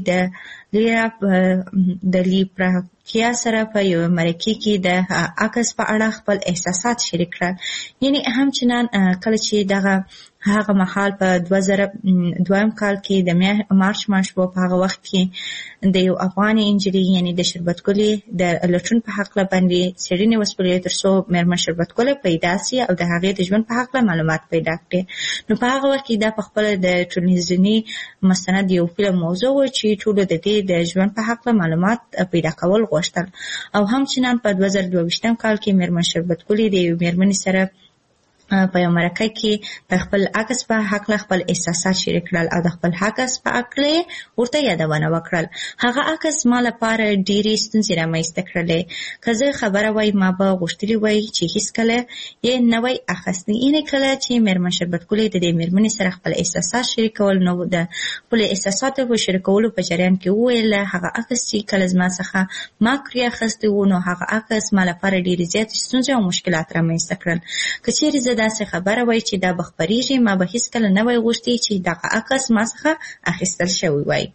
د لیپراکیا سره په یو مرکه کې د عکس په اړه خپل احساسات شریک کړل. یعنی همچنان کله چې دغه هغه مهال په 2002 کال کې د مارچ میاشت په هغه وخت کې د یو افغاني انجلۍ یعنی د شربت ګلې د لټون په حق باندې څېړنې وسپارلې ترڅو میرمن شربت ګل پیدا شي او د هغې د ژوند په حق معلومات پیدا کړي. نو په هغه وخت کې دا په خپل د ټلویزیوني مستند یو فلم موضوع و چې ټول د دې د ژوند په حق معلومات پیدا کول غوښتل او همچنان په 2022 کال کې میرمن شربت ګلې د یو میرمنې سره په یو مرکه کې د خپل عکس په حق خپل احساسات شریک کړل او د خپل عکس په اړه ورته یادونه وکړل. هغه عکس ما لپاره ډېرې ستونزې رامنځته کړلې. که زه خبره وای ما به غوښتلي وای چې هیڅکله یې نه وای اخیستی. یعنې کله چې میرمن شربت ګلې د دې میرمنې سره خپل احساسات شریکول نو د خپل احساساتو په شریکولو په جریان کې وویل هغه عکس چې کله زما څخه ما کړی اخیستی و نو هغه عکس ما لپاره ډېرې زیاتې ستونزې او مشکلات رامنځته کړل. که چیرې زه داسې خبره وای چې دا به خپریږي ما به هیڅکله نه وای غوښتي چې دغه عکس ما څخه اخیستل شوی وای.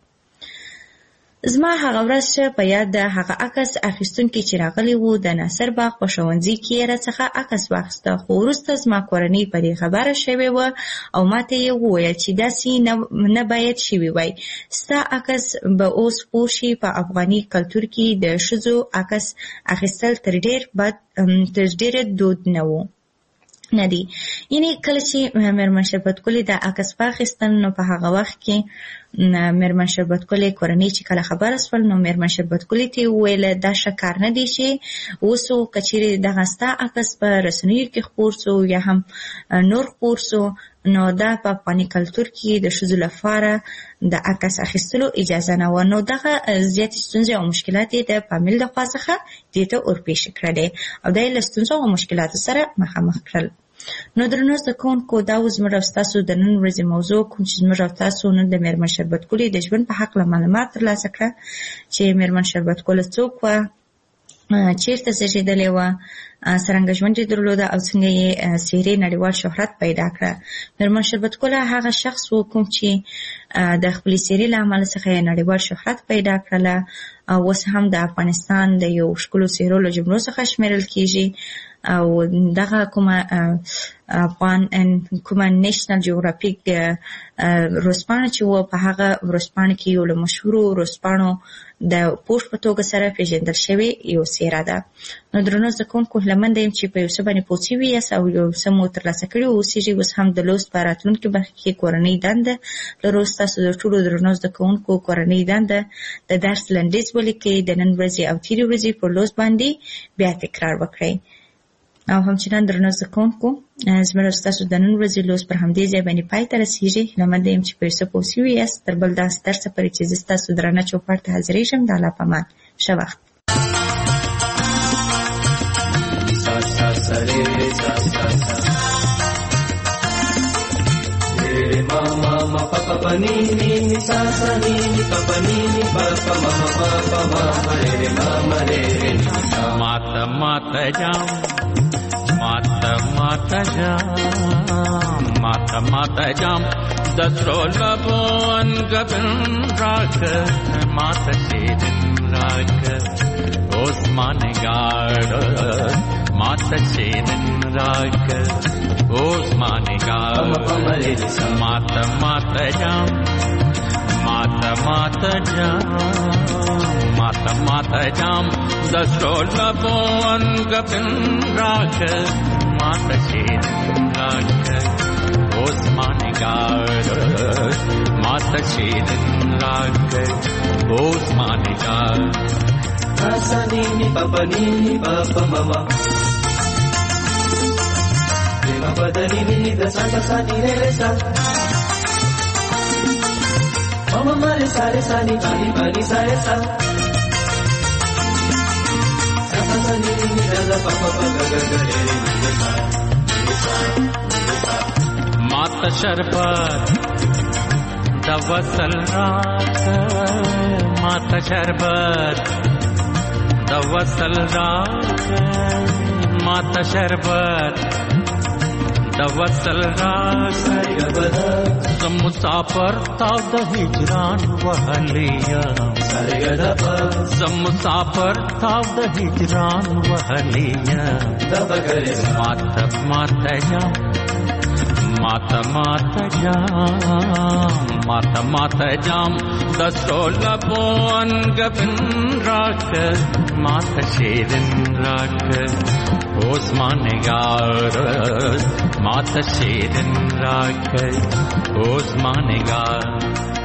زما هغه ورځ په یاد ده. هغه عکس اخیستونکي چې راغلی و د ناصر باغ په ښوونځي کې یې راڅخه عکس واخیسته، خو وروسته زما کورنۍ په دې خبره شوې وه او ماته یې وویل چې داسې نه باید شوي وای. ستا عکس به اوس خپور شي. په افغاني کلتور کې د ښځو عکس اخیستل تر ډېره دود نه و نه دی. یعنی کله چې میرمن شربت ګلې د عکس واخیستل نو په هغه وخت کې میرمن شربت ګلې کورنۍ چې کله خبره شول نو میرمن شربت ګلې ته وویل دا ښه کار نه دی چې اوس که چیرې دغه ستا عکس په رسنیو کې خپور شو یا هم نور خپور شو نو دا په افغاني کلتور کې د ښځو لپاره د عکس اخیستلو اجازه نه وه. نو دغه زیاتې ستونزې او مشکلات یې د فامیل د خوا څخه دې ته ورپېښې کړلې او دا یې له ستونزو او مشکلاتو سره مخامخ کړل. نو درنو زده کوونکو دا و زموږ او ستاسو د نن ورځې موضوع کوم چې زموږ او تاسو نن د میرمن شربت ګلې د ژوند په حق معلومات ترلاسه کړه چې میرمن شربت ګل څوک وه، چیرته زیږېدلې وه، څرنګه ژوند یې درلوده او څنګه یې څېرې نړیوال شهرت پیدا کړه. میرمن شربت ګل هغه شخص و کوم چې د خپلې څېرې له امله څخه یې نړیوال شهرت پیدا کړله او اوس هم د افغانستان د یو ښکلو څېرو له جملو څخه شمیرل کېږي او دغه کومه نیشنل جیوګرافیک ورځپاڼه چې وه په هغه ورځپاڼه کې یو له مشهورو ورځپاڼو د پوسټ په توګه سره پیژندل شوې یو څېره ده. نو درنو زده کوونکو هیله منده یم چې په یو څه باندې پوه شوي یاست او یو څه مو ترلاسه کړي اوسېږي. اوس هم د لوست په راتلونکي برخه کې کورنۍ دنده لرو. ستاسو د ټولو درنو زده کوونکو کورنۍ دنده د درس لنډیز ولیکئ، د نن ورځې او تېرې ورځې په لوست باندې بیا تکرار وکړئ. او همچنان درنو زده کوونکو زموږ او ستاسو د نن ورځې لوست پر همدې ځای باندې پای ته رسېږي. هیله منده یم چې په یو څه پوه شوي یاست. تر بل داسې درسه پورې چې زه ستاسو درانه چوپړ ته حاضرېږم د الله په امان. ښه وخت. माता माता जाऊं माता माता जाम दसरो लबोन गबन राग माता शेदन राग ओस्मान गाड़ माता शेदन राग ओस्मान गाड़ माता जाम माता जाम दसरो लबोन गबन राग माता शेदन राग ओस्मान गाड़ माता शेदन राग ओस्मान गाड़ Asani ni papa mama Prema padani ni da sa sa ni re sa Mama mare sare sa ni pani sa re sa Sa sa ni da papa ga ga ga re ni sa माता शरबत दवसल रात माता शरबत दवसल रात माता शरबत दवसल रात मुसाफर ताव हिजरान वहलिया मुसाफर ताव हिजरान वहलिया माता जाम दसो लबोन गबन राग माता शेदन राग ओस्मान गाड़ माता शेदन राग ओस्मान गाड़